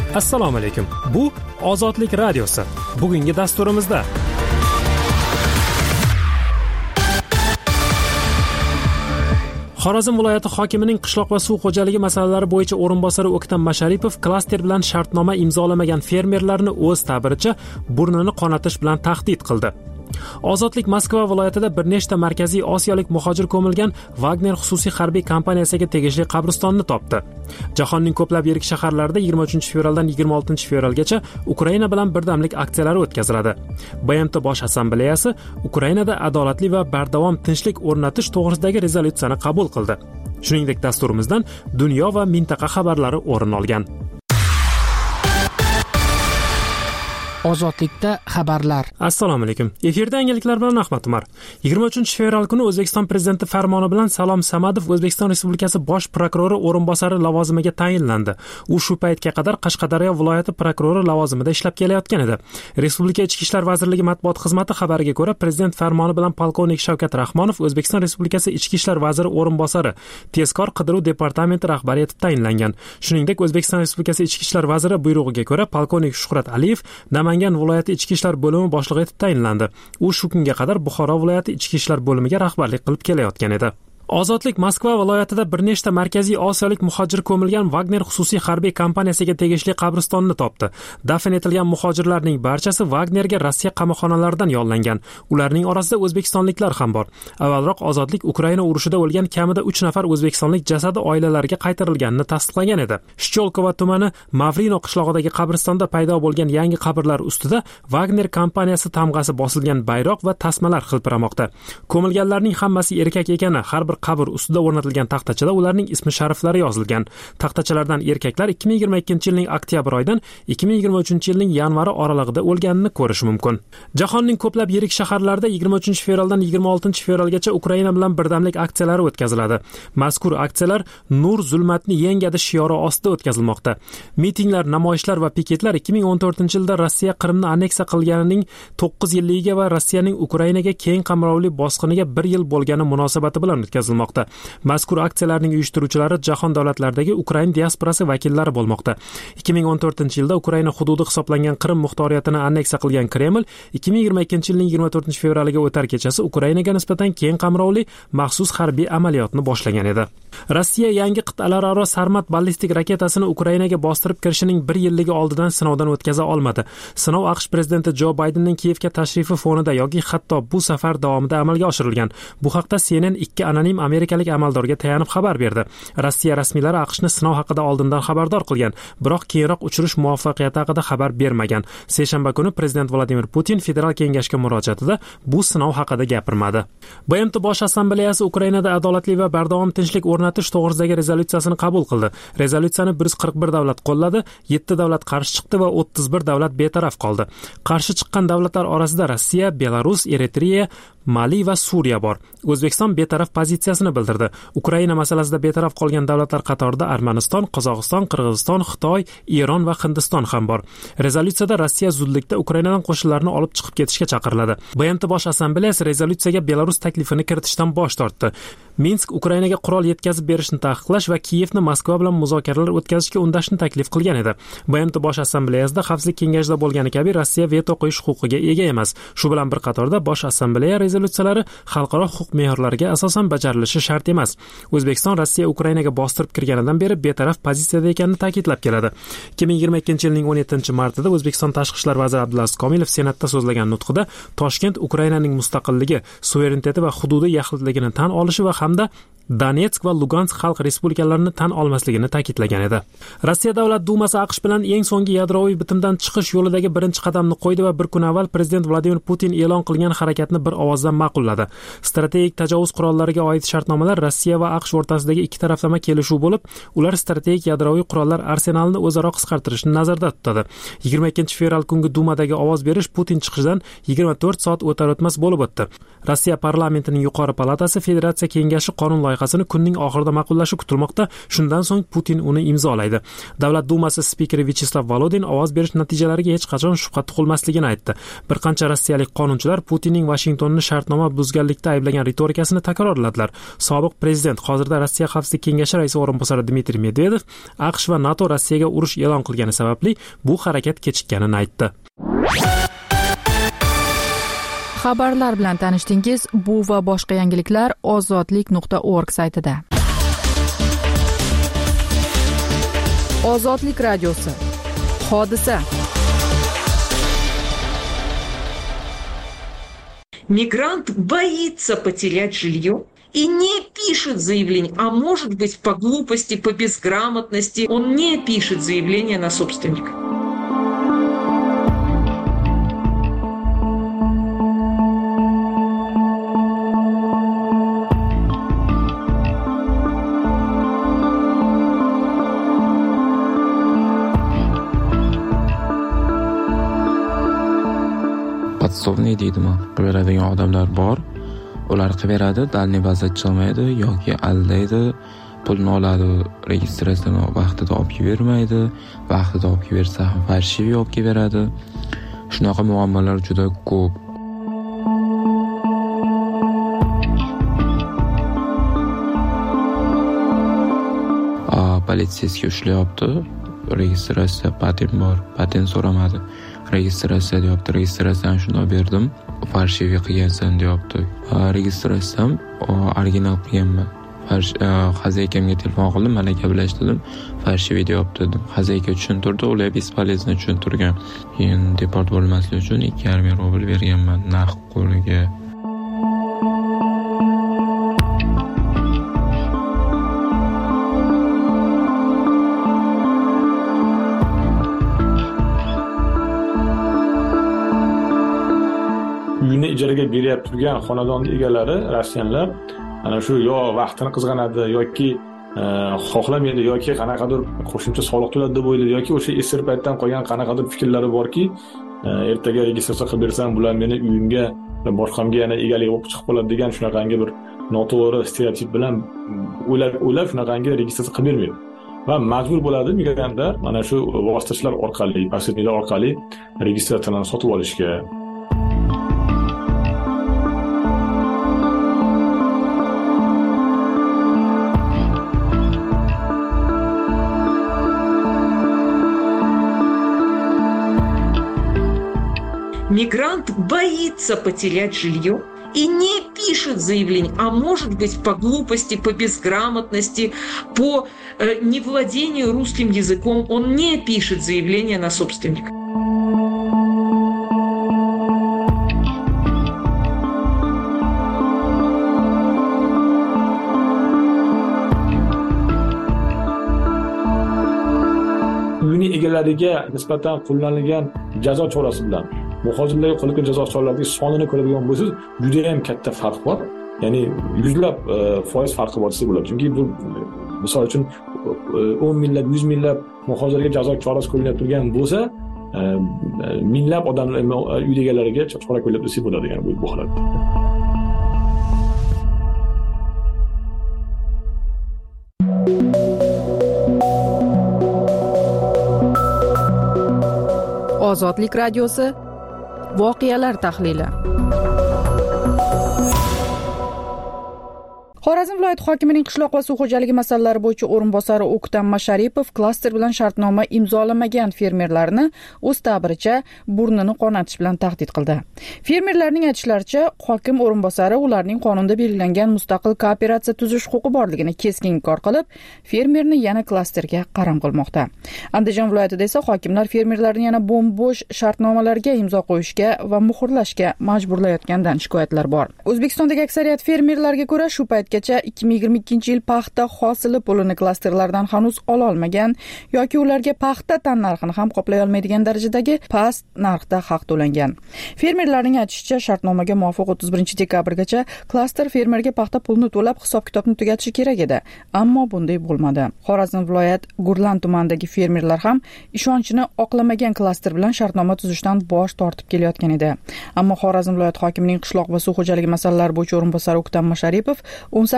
Assalomu alaykum. Bu Ozodlik radiosi. Bugungi dasturimizda Xorazm viloyati hokimining qishloq va suv xo'jaligi masalalari bo'yicha o'rinbosari O'ktam Masharipov klaster bilan shartnoma imzolamagan fermerlarni o'z ta'biricha burnini qonatish bilan tahdid qildi. Ozodlik Moskva viloyatida bir nechta markaziy osiyolik muhojir ko'milgan Wagner xususiy harbiy kompaniyasiga tegishli qabristonni topdi. Jahonning ko'plab yirik shaharlarida 23-fevraldan 26-fevralgacha Ukraina bilan birdamlik aksiyalari o'tkaziladi. BMT Bosh assambleyasi Ukrainada adolatli va bardavom tinchlik o'rnatish to'g'risidagi rezolyutsiyani qabul qildi. Shuningdek, dasturimizdan dunyo va mintaqa xabarlari o'rin olgan. Ozodlikda xabarlar. Assalomu alaykum. Efirda yangiliklar bilan Ahmad Umar. 23-fevral kuni O'zbekiston prezidenti farmoni bilan Salom Samadov O'zbekiston Respublikasi bosh prokurori o'rinbosari lavozimiga tayinlandi. U shu paytga qadar Qashqadaryo viloyati prokurori lavozimida ishlab kelayotgan edi. Respublika Ichki ishlar vazirligi matbuot xizmati xabariga ko'ra, prezident farmoni bilan polkovnik Shavkat Rahmonov O'zbekiston Respublikasi Ichki ishlar vaziri o'rinbosari, tezkor qidiruv departamenti rahbari etib tayinlangan. Shuningdek, O'zbekiston Respublikasi Ichki ishlar vaziri buyrug'iga ko'ra polkovnik Shuhrat Aliyev Namangan viloyati ichki ishlar bo'limi boshlig'i etib tayinlandi. U shu kunga qadar Buxoro viloyati ichki ishlar bo'limiga rahbarlik qilib kelayotgan edi. Ozodlik Moskva viloyatida bir nechta markaziy osiyolik muhojir ko'milgan Wagner xususiy harbiy kompaniyasiga tegishli qabristonni topdi. Dafn etilgan muhojirlarning barchasi Wagnerga Rossiya qamoqxonalaridan yollangan. Ularning orasida o'zbekistonliklar ham bor. Avvalroq Ozodlik Ukraina urushida o'lgan kamida 3 nafar o'zbekistonlik jasadi oilalariga qaytarilganini tasdiqlagan edi. Shcholkova tumani Mavrino qishlog'idagi qabristonda paydo bo'lgan yangi qabrlar ustida Wagner kompaniyasi tamg'asi bosilgan bayroq va tasmalar hilpiramoqda. Ko'milganlarning hammasi erkak ekani, har bir qabr ustida o'rnatilgan taxtachada ularning ismi shariflari yozilgan. Taxtachalardan erkaklar 2022-yilning oktyabr oyidan 2023-yilning yanvari oralig'ida o'lganini ko'rish mumkin. Jahonning ko'plab yirik shaharlarida 23-fevraldan 26-fevralgacha Ukraina bilan birdamlik aksiyalari o'tkaziladi. Mazkur aksiyalar Nur zulmatni yengadi shiori ostida o'tkazilmoqda. Mitinglar, namoyishlar va piketlar 2014-yilda Rossiya Qrimni anneksiya qilganining 9 yilligiga va Rossiyaning Ukrainaga keng qamrovli bosqiniga 1 yil bo'lgani munosabati bilan o'tkazilmoqda. Mazkur aksiyalarning uyushtiruvchilari jahon davlatlaridagi Ukraina diasporasi vakillari bo'lmoqda. 2014-yilda Ukraina hududi hisoblangan Qrim muxtoriyatini anneksiya qilgan Kreml 2022-yilning 24-fevraliga o'tar kechasi Ukrainaga nisbatan keng qamrovli maxsus harbiy amaliyotni boshlagan edi. Rossiya yangi qit'alararo Sarmat ballistik raketasini Ukrainaga bostirib kirishining 1 yilligi oldidan sinovdan o'tkaza olmadi. Sinov AQSh prezidenti Jo Baydenning Kiyevga tashrifi fonida yoki hatto bu safar davomida amalga oshirilgan. Bu haqda CNN 2 anonim amerikalik amaldorga tayanib xabar berdi. Rossiya rasmiylari AQShni sinov haqida oldindan xabardor qilgan, biroq keyinroq uchirish muvaffaqiyati haqida xabar bermagan. Seshanba kuni prezident Vladimir Putin Federal kengashga murojaatida bu sinov haqida gapirmadi. BMT Bosh assambleyasi Ukrainada adolatli va bardavom tinchlik o'rnatish to'g'risidagi rezolyutsiyasini qabul qildi. Rezolyutsiyani 141 davlat qo'lladi, 7 davlat qarshi chiqdi va 31 davlat betaraf qoldi. Qarshi chiqqan davlatlar orasida Rossiya, Belarus, Eritreya, Mali va Suriya bor. O'zbekiston betaraf pozitsiyasini bildirdi. Ukraina masalasida betaraf qolgan davlatlar qatorida Armaniston, Qozog'iston, Qirg'iziston, Xitoy, Eron va Hindiston ham bor. Rezolyutsiyada Rossiya zudlikda Ukrainadan qo'shinlarni olib chiqib ketishga chaqiriladi. BMT Bosh assambleyasi rezolyutsiyaga Belarus taklifini kiritishdan bosh tortdi. Minsk Ukrainaga qurol yetkazib berishni taqiqlash va Kiyevni Moskva bilan muzokaralar o'tkazishga undashni taklif qilgan edi. BMT Bosh assambleyasida Xavfsizlik kengashida bo'lgani kabi Rossiya veto qo'yish huquqiga ega emas. Shu bilan bir qatorda Bosh assambleya rezolyutsiyalari xalqaro huquq me'yorlariga asosan bajarilishi shart emas. O'zbekiston Rossiya Ukrainaga bostirib kirganidan beri betaraf pozitsiyada ekanini ta'kidlab keladi. 2022-yilning 17-martida O'zbekiston Tashqi ishlar vaziri Abdulaziz Komilov Senatda so'zlagan nutqida Toshkent Ukrainaning mustaqilligi, suvereniteti va hududiy yaxlitligini tan olishi va hamda Donetsk va Lugansk xalq respublikalarini tan olmasligini ta'kidlagan edi. Rossiya Davlat Dumasi AQSh bilan eng so'nggi yadroviy bitimdan chiqish yo'lidagi birinchi qadamni qo'ydi va bir kun avval prezident Vladimir Putin e'lon qilgan harakatni bir ovozdan ma'qulladi. Strategik tajovuz qurollariga oid shartnomalar Rossiya va AQSh o'rtasidagi ikki taraflama kelishuv bo'lib, ular strategik yadroviy qurollar arsenalini o'zaro qisqartirishni nazarda tutadi. 22-fevral kungi Dumadagi ovoz berish Putin chiqishidan 24 soat o'tar o'tmas bo'lib o'tdi. Rossiya parlamentining yuqori palatasi Federatsiya kengashi qonun loyihasini kunning oxirida ma'qullashi kutilmoqda. Shundan so'ng Putin uni imzolaydi. Davlat Dumasi spikeri Vyacheslav Volodin ovoz berish natijalariga hech qachon shubha tug'ilmasligini aytdi. Bir qancha rossiyalik qonunchilar Putinning Vashingtonni shartnoma buzganlikda ayblagan ritorikasini takrorladilar. Sobiq prezident, hozirda Rossiya Xavfsizlik kengashi raisi o'rinbosari Dmitriy Medvedev AQSh va NATO Rossiyaga urush e'lon qilgani sababli bu harakat kechikkanini aytdi. Xabarlar bilan tanishdingiz. Bu va boshqa yangiliklar ozodlik.org saytida. Ozodlik radiosi. Hodisa. Мигрант боится потерять жилье и не пишет заявление, а может быть по глупости, по безграмотности, он не пишет заявление на собственника. Podsovniy deydimi, qilaveradigan odamlar bor. Ular qilaveradi, dalniy vaziyat chiqmaydi yoki aldaydi, pulni oladi, registratsiyani vaqtida olib bermaydi, vaqtida olib bersa ham farshiviy olib beradi. Shunaqa muammolar juda ko'p. Politsiyasiga ushlayapti. Registratsiya patent bor, patent so'ramadi. Registratsiya deyapti, registratsiyani shunday berdim, farshiviy qilgansan deyapti. Registratsiyam original qilganman. Xazaykamga telefon qildim, mana gaplashdim, farshiviy deyapti dedim. Xazayka tushuntirdi, ular bespolezno tushuntirgan. Keyin deport bo'lmaslik uchun 2,5 rubl berganman naqd qo'liga. Uyni ijaraga berib turgan xonadon egalari, rossiyanlar, ana shu yo vaqtini qizg'anadi yoki xohlamaydi yoki qanaqadir qo'shimcha soliq to'ladi deb o'ylaydi yoki o'sha esir paytdan qolgan qanaqadir fikrlari borki, ertaga registratsiya qilib bersam, bular meni uyimga va boshqamga yana egalik bo'lib chiqib qoladi degan shunaqangi bir noto'g'ri stereotip bilan o'ylab shunaqangi registratsiya qilib bermaydi. Va majbur bo'ladi migrantlar mana shu vositachilar orqali, posredniklar orqali registratsiyani sotib olishga. Мигрант боится потерять жилье и не пишет заявление, а может быть по глупости, по безграмотности, по невладению русским языком, он не пишет заявление на собственника. Uyni egalariga nisbatan qo'llanilgan jazo chorasi bilan muhojirlarga qo'llangan jazo choralarining sonini ko'radigan bo'lsangiz, juda ham katta farq bor. Ya'ni yuzlab foiz farqi bor desa bo'ladi. Chunki bu misol uchun 10 minglab, 100 minglab muhojirlarga jazo chorasi qo'llanib turgan bo'lsa, minglab odamlar uy egalariga chora qo'llab desa bo'ladi, ya'ni bu holatda. Ozodlik radiosi. Voqealar tahlili. Xorazm viloyati hokimining qishloq va suv xo'jaligi masalalari bo'yicha o'rinbosari O'ktam Masharipov klaster bilan shartnoma imzolamagan fermerlarni o'z ta'biricha burnini qonatish bilan tahdid qildi. Fermerlarning aytishlaricha, hokim o'rinbosari ularning qonunda belgilangan mustaqil kooperatsiya tuzish huquqi borligini keskin inkor qilib, fermerni yana klasterga qaram qilmoqda. Andijon viloyatida esa hokimlar fermerlarni yana bo'm-bo'sh shartnomalarga imzo qo'yishga va muhrlashga majburlayotgandan shikoyatlar bor. O'zbekistondagi aksariyat fermerlarga ko'ra shu paytgacha 2022-yil paxta hosili pulini klasterlardan hanuz ola olmagan yoki ularga paxta tan narxini ham qoplay olmaydigan darajadagi past narxda haq to'langan. Fermerlarning aytishicha, shartnomaga muvofiq 31-dekabrgacha klaster fermerga paxta pulini to'lab hisob-kitobni tugatishi kerak edi, ammo bunday bo'lmadi. Xorazm viloyat Gurlan tumanidagi fermerlar ham ishonchini oqlamagan klaster bilan shartnoma tuzishdan bosh tortib kelayotgan edi. Ammo Xorazm viloyat hokimining qishloq va suv xo'jaligi masalalari bo'yicha o'rinbosari O'ktam Masharipov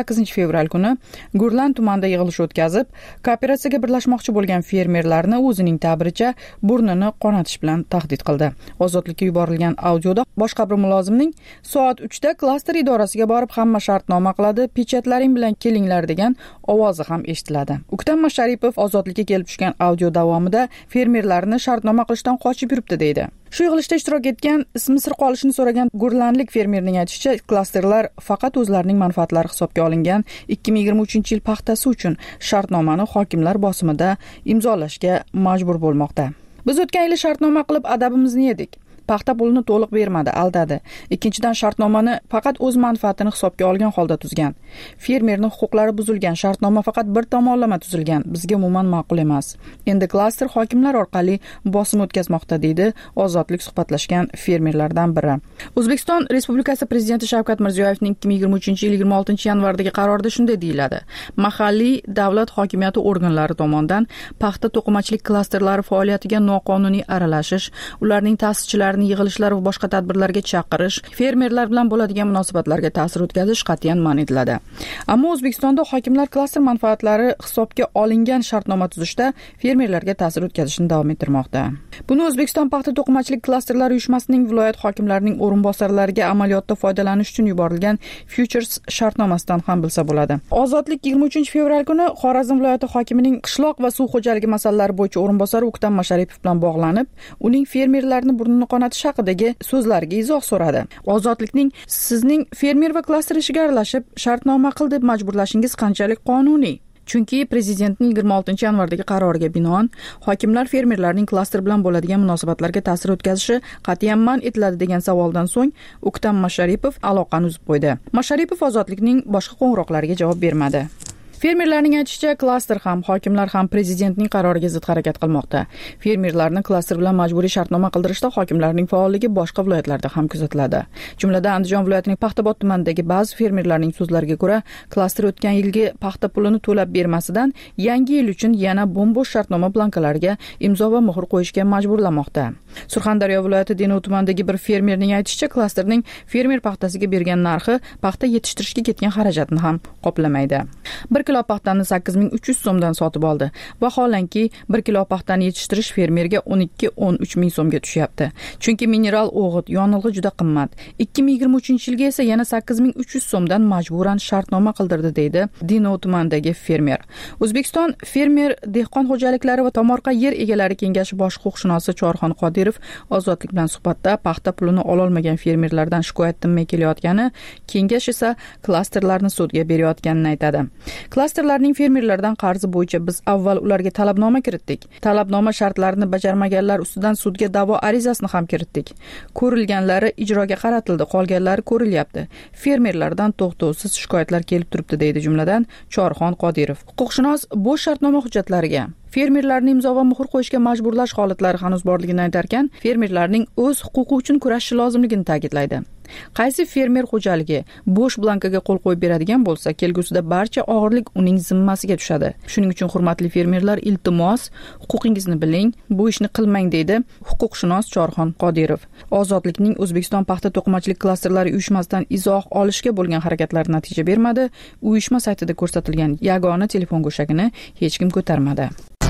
8-fevral kuni Gurlan tumanida yig'ilish o'tkazib, kooperatsiyaga birlashmoqchi bo'lgan fermerlarni o'zining ta'biricha burnini qonatish bilan tahdid qildi. Ozodlikka yuborilgan audioda boshqa bir mulozimning soat 3da klaster idorasiga borib hamma shartnoma qiladi, pechatlaring bilan kelinglar degan ovozi ham eshitiladi. Uktam Masharipov ozodlikka kelib tushgan audio davomida fermerlarni shartnoma qilishdan qochib yuribdi deydi. Shu yig'ilishda ishtirok etgan, ismi sir qolishini so'ragan gurlanlik fermerning aytishicha, klasterlar faqat o'zlarining manfaatlari hisobga olingan 2023-yil paxtasi uchun shartnomani hokimlar bosimida imzolashga majbur bo'lmoqda. Biz o'tgan yil shartnoma qilib adabimizni yedik. Paxta pulini to'liq bermadi, aldadi. Ikkinchidan shartnomani faqat o'z manfaatini hisobga olgan holda tuzgan. Fermerning huquqlari buzilgan, shartnoma faqat bir tomonlama tuzilgan. Bizga umuman ma'qul emas. Endi klaster hokimlar orqali bosim o'tkazmoqda deydi ozodlik suhbatlashgan fermerlardan biri. O'zbekiston Respublikasi prezidenti Shavkat Mirziyoyevning 2023-yil 26-yanvardagi qarorida shunday deyiladi: mahalliy davlat hokimiyati organlari tomonidan paxta to'qimachilik klasterlari faoliyatiga noqonuniy aralashish, ularning ta'sischilari yig'ilishlar va boshqa tadbirlarga chaqirish, fermerlar bilan bo'ladigan munosabatlarga ta'sir o'tkazish qat'iyan man etiladi. Ammo O'zbekistonda hokimlar klaster manfaatlari hisobga olingan shartnoma tuzishda fermerlarga ta'sir o'tkazishni davom ettirmoqda. Buni O'zbekiston paxta to'qimachilik klasterlari uyushmasining viloyat hokimlarining o'rinbosarlariga amaliyotda foydalanish uchun yuborilgan Futures shartnomasidan ham bilsa bo'ladi. Ozodlik 23-fevral kuni Xorazm viloyati hokimining qishloq va suv xo'jaligi masalalari bo'yicha o'rinbosari Uktam Masharipov bilan bog'lanib, uning fermerlarni burnini qonatish haqidagi so'zlariga izoh so'radi. Ozodlikning sizning fermer va klaster ishiga aralashib shartnoma qil deb majburlashingiz qanchalik qonuniy? Chunki prezidentning 26-yanvardagi qaroriga binoan hokimlar fermerlarning klaster bilan bo'ladigan munosabatlarga ta'sir o'tkazishi qat'iyan man etiladi degan savoldan so'ng Uktam Masharipov aloqani uzib qo'ydi. Masharipov ozodlikning boshqa qo'ng'iroqlariga javob bermadi. Fermerlarning aytishicha, klaster ham, hokimlar ham prezidentning qaroriga zid harakat qilmoqda. Fermerlarni klaster bilan majburiy shartnoma qildirishda hokimlarning faolligi boshqa viloyatlarda ham kuzatiladi. Jumladan Andijon viloyatining Paxtabod tumanidagi ba'zi fermerlarning so'zlariga ko'ra, klaster o'tgan yilgi paxta pulini to'lab bermasidan yangi yil uchun yana bo'm-bo'sh shartnoma blankalariga imzo va muhr qo'yishga majburlamoqda. Surxondaryo viloyati Denov tumanidagi bir fermerning aytishicha, klasterning fermer paxtasiga bergan narxi paxta yetishtirishga ketgan xarajatni ham qoplamaydi. 1 kilo paxtani 8300 so'mdan sotib oldi. Vaholanki 1 kilo paxtani yetishtirish fermerga 12-13 ming so'mga tushyapti. Chunki mineral o'g'it, yonilg'i juda qimmat. 2023-yilga esa yana 8300 so'mdan majburan shartnoma qildirdi deydi Denov tumanidagi fermer. O'zbekiston fermer dehqon xo'jaliklari va tomorqa yer egalari kengashi bosh huquqshunosi Chorxon Qodirov ozodlik bilan suhbatda paxta pulini ololmagan fermerlardan shikoyat tinmay kelayotgani, kengash esa klasterlarni sudga berayotganini aytadi. Klasterlarning fermerlardan qarzi bo'yicha biz avval ularga talabnoma kiritdik. Talabnoma shartlarini bajarmaganlar ustidan sudga da'vo arizasini ham kiritdik. Ko'rilganlari ijroga qaratildi, qolganlari ko'rilyapti. Fermerlardan to'xtovsiz shikoyatlar kelib turibdi deydi jumladan Chorxon Qodirov. Huquqshunos bo'sh shartnoma hujjatlariga fermerlarni imzo va muhr qo'yishga majburlash holatlari hanuz borligini aytarkan, fermerlarning o'z huquqi uchun kurashishi lozimligini ta'kidlaydi. Qaysi fermer xo'jaligi bo'sh blankaga qo'l qo'yib beradigan bo'lsa, kelgusida barcha og'irlik uning zimmasiga tushadi. Shuning uchun hurmatli fermerlar, iltimos, huquqingizni biling, bu ishni qilmang deydi huquqshunos Chorxon Qodirov. Ozodlikning O'zbekiston paxta to'qimachilik klasterlari uyushmasidan izoh olishga bo'lgan harakatlari natija bermadi. Uyushma saytida ko'rsatilgan yagona telefon go'shagini hech kim ko'tarmadi.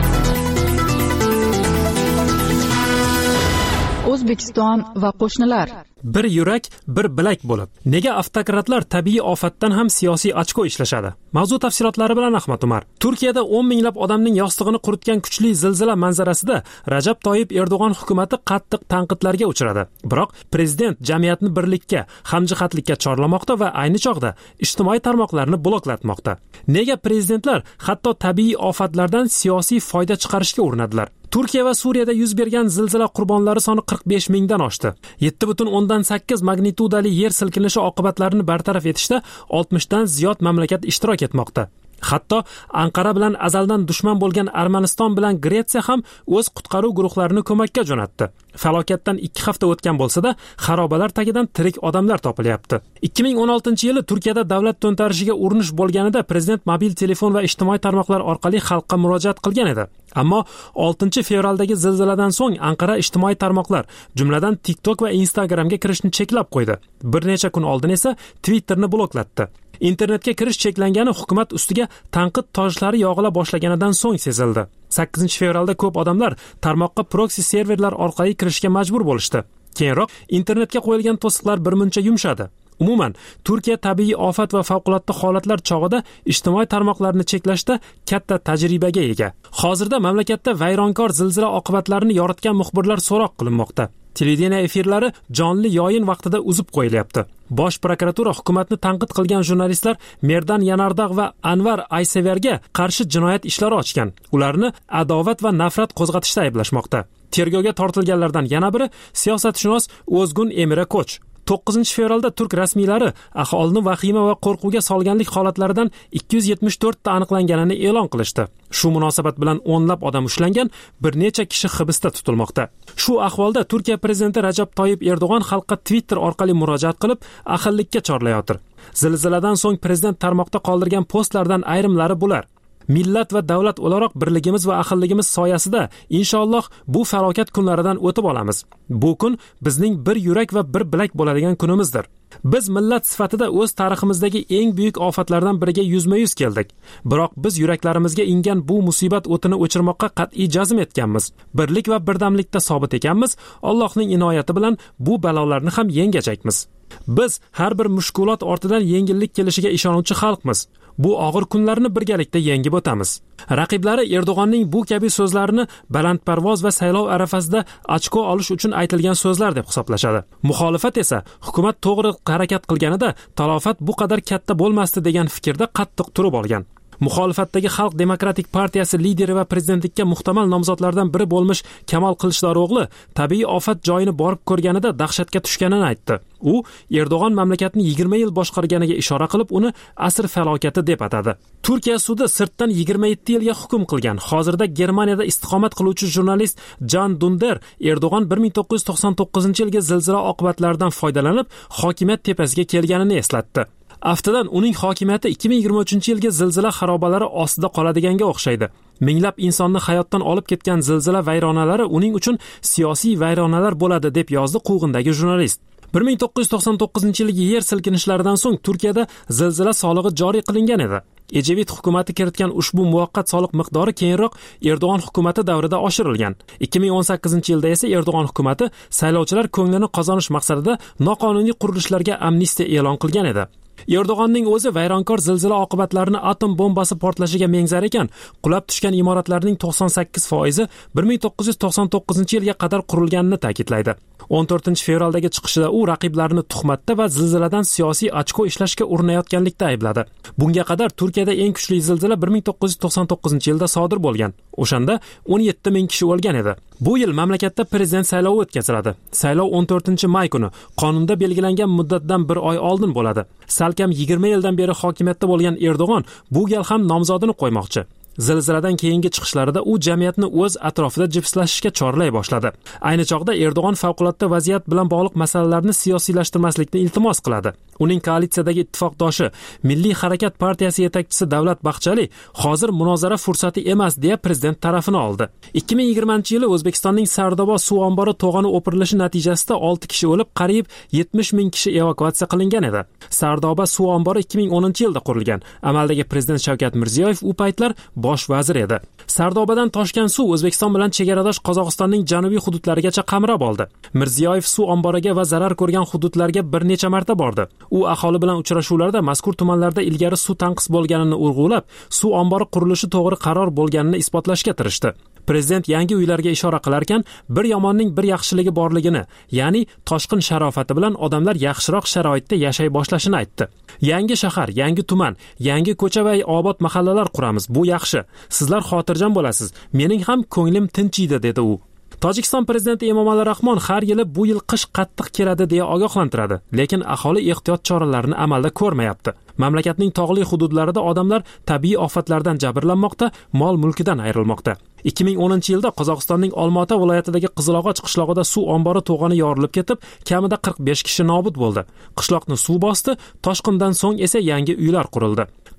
O'zbekiston va qo'shnilar. Bir yurak, bir bilak bo'lib. Nega avtokratlar tabiiy ofatdan ham siyosiy ochko ishlashadi? Mavzu tafsilotlari bilan Ahmad Umar. Turkiyada 10 minglab odamning yostig'ini quritgan kuchli zilzila manzarasida Rajab Toyib Erdo'g'on hukumatı qattiq tanqidlarga uchradi. Biroq prezident jamiyatni birlikka, hamjihatlikka chorlamoqda va ayni chog'da ijtimoiy tarmoqlarni bloklatmoqda. Nega prezidentlar hatto tabiiy ofatlardan siyosiy foyda chiqarishga urinadilar? Turkiya va Suriyada yuz bergan zilzila qurbonlari soni 45 mingdan oshdi. 7.8 magnitudali yer silkinishi oqibatlarini bartaraf etishda 60 dan ziyod mamlakat ishtirok etmoqda. Hatto Anqara bilan azaldan dushman bo'lgan Armaniston bilan Gretsiya ham o'z qutqaruv guruhlarini ko'makka jo'natdi. Falokatdan 2 hafta o'tgan bo'lsa-da, xarobalar tagidan tirik odamlar topilyapti. 2016-yili Turkiyada davlat to'ntarishiga urinish bo'lganida prezident mobil telefon va ijtimoiy tarmoqlar orqali xalqqa murojaat qilgan edi. Ammo 6-fevraldagi zilziladan so'ng Anqara ijtimoiy tarmoqlar, jumladan TikTok va Instagramga kirishni cheklab qo'ydi. Bir necha kun oldin esa Twitterni bloklatdi. Internetga kirish cheklangani hukumat ustiga tanqid tojlari yog'ila boshlaganidan so'ng sezildi. 8-fevralda ko'p odamlar tarmoqqa proksi serverlar orqali kirishga majbur bo'lishdi. Keyinroq internetga qo'yilgan to'siqlar birmuncha yumshadi. Umuman, Turkiya tabiiy ofat va favqulodda holatlar chog'ida ijtimoiy tarmoqlarni cheklashda katta tajribaga ega. Hozirda mamlakatda vayronkor zilzila oqibatlarini yoritgan muxbirlar so'roq qilinmoqda. Televideniya efirlari jonli yoyin vaqtida uzib qo'yilyapti. Bosh prokuratura hukumatni tanqid qilgan jurnalistlar Merdan Yanardagh va Anvar Ayseverga qarshi jinoyat ishlari ochgan. Ularni adovat va nafrat qo'zg'atishda ayblashmoqda. Tergovga tortilganlardan yana biri siyosatshunos O'zgun Emirakoch. 9-fevralda turk rasmiylari aholini vahima va qo'rquvga solganlik holatlaridan 274 ta aniqlanganini e'lon qilishdi. Shu munosabat bilan o'nlab odam ushlangan, bir necha kishi hibsda tutilmoqda. Shu ahvolda Turkiya prezidenti Rajab Toyyib Erdo'g'on xalqqa Twitter orqali murojaat qilib, ahillikka chorlayotir. Zilziladan so'ng prezident tarmoqda qoldirgan postlardan ayrimlari bular: millat va davlat o'laroq birligimiz va ahilligimiz soyasida inshaalloh bu falokat kunlaridan o'tib olamiz. Bu kun bizning bir yurak va bir bilak bo'ladigan kunimizdir. Biz millat sifatida o'z tariximizdagi eng buyuk ofatlardan biriga yuzma-yuz keldik. Biroq biz yuraklarimizga ingan bu musibat o'tini o'chirmoqqa qat'iy jazm etganmiz. Birlik va birdamlikda sobit ekanmiz. Allohning inoyati bilan bu balolarni ham yengajakmiz. Biz har bir mushkulot ortidan yengillik kelishiga ishonuvchi xalqmiz. Bu og'ir kunlarni birgalikda yengib o'tamiz. Raqiblari Erdo'g'onning bu kabi so'zlarini balandparvoz va saylov arafasida ochko olish uchun aytilgan so'zlar deb hisoblashadi. Muxolifat esa hukumat to'g'ri harakat qilganida talofat bu qadar katta bo'lmasdi degan fikrda qattiq turib olgan. Muxolifatdagi Xalq demokratik partiyasi lideri va prezidentlikka muhtamal nomzodlardan biri bo'lmish Kamol Qilichdarog'li tabiiy ofat joyini borib ko'rganida dahshatga tushganini aytdi. U Erdo'g'on mamlakatni 20 yil boshqarganiga ishora qilib, uni asr falokati deb atadi. Turkiya sudi sirtdan 27 yilga hukm qilgan. Hozirda Germaniyada istiqomat qiluvchi jurnalist Can Dunder Erdo'g'on 1999-yilgi zilzila oqibatlaridan foydalanib, hokimiyat tepasiga kelganini eslatdi. Aftidan uning hokimiyati 2023-yilgi zilzila xarobalari ostida qoladiganga o'xshaydi. Minglab insonni hayotdan olib ketgan zilzila vayronalari uning uchun siyosiy vayronalar bo'ladi deb yozdi quvg'indagi jurnalist. 1999-yilgi yer silkinishlaridan so'ng Turkiyada zilzila solig'i joriy qilingan edi. Ejevit hukumati kiritgan ushbu muvaqqat soliq miqdori keyinroq Erdo'g'on hukumati davrida oshirilgan. 2018-yilda esa Erdo'g'on hukumati saylovchilar ko'nglini qozonish maqsadida noqonuniy qurilishlarga amnistiya e'lon qilgan edi. Erdo'g'onning o'zi vayronkor zilzila oqibatlarini atom bombasi portlashiga mengzar ekan, qulab tushgan imoratlarning 98% 1999-yilga qadar qurilganini ta'kidlaydi. 14-fevraldagi chiqishida u raqiblarini tuhmatda va zilziladan siyosiy ochko ishlashga urinayotganlikda aybladi. Bunga qadar Turkiyada eng kuchli zilzila 1999-yilda sodir bo'lgan. O'shanda 17 ming kishi o'lgan edi. Bu yil mamlakatda prezident saylovi o'tkaziladi. Saylov 14-may kuni qonunda belgilangan muddatdan bir oy oldin bo'ladi. Salkam 20 yildan beri hokimiyatda bo'lgan Erdo'g'on bu gal ham nomzodini qo'ymoqchi. Zilziladan keyingi chiqishlarida u jamiyatni o'z atrofida jipslashishga chorlay boshladi. Ayni chog'da Erdo'g'on favqulodda vaziyat bilan bog'liq masalalarni siyosiylashtirmaslikni iltimos qiladi. Uning koalitsiyadagi ittifoqdoshi Milliy harakat partiyasi yetakchisi Davlat Bahçeli hozir munozara fursati emas deya prezident tarafini oldi. 2020-yili O'zbekistonning Sardoba suv ombori to'g'oni o'pirilishi natijasida 6 kishi o'lib, qariyb 70 ming kishi evakuatsiya qilingan edi. Sardoba suv ombori 2010-yilda qurilgan. Amaldagi prezident Shavkat Mirziyoyev u paytlar bosh vazir edi. Sardobadan toshgan suv O'zbekiston bilan chegaradosh Qozog'istonning janubiy hududlarigacha qamrab oldi. Mirziyoyev suv omboriga va zarar ko'rgan hududlarga bir necha marta bordi. U aholi bilan uchrashuvlarda mazkur tumanlarda ilgari suv tanqis bo'lganini urg'ulab, suv ombori qurilishi to'g'ri qaror bo'lganini isbotlashga tirishdi. Prezident yangi uylarga ishora qilarkan, bir yomonning bir yaxshiligi borligini, ya'ni toshqin sharofati bilan odamlar yaxshiroq sharoitda yashay boshlashini aytdi. Yangi shahar, yangi tuman, yangi ko'cha va obod mahallalar quramiz. Bu yaxshi. Sizlar xotirjam bo'lasiz. Mening ham ko'nglim tinchiydi, dedi u. Tojikiston prezidenti Emomali Rahmon har yili bu yil qish qattiq keladi deya ogohlantiradi, lekin aholi ehtiyot choralarini amalda ko'rmayapti. Mamlakatning tog'li hududlarida odamlar tabiiy ofatlardan jabrlanmoqda, mol-mulkidan ayrilmoqda. 2010-yilda Qozog'istonning Olmaota viloyatidagi Qizilog'och qishlog'ida suv ombori to'g'oni yorilib ketib, kamida 45 kishi nobud bo'ldi. Qishloqni suv bosdi, toshqindan so'ng esa yangi uylar qurildi.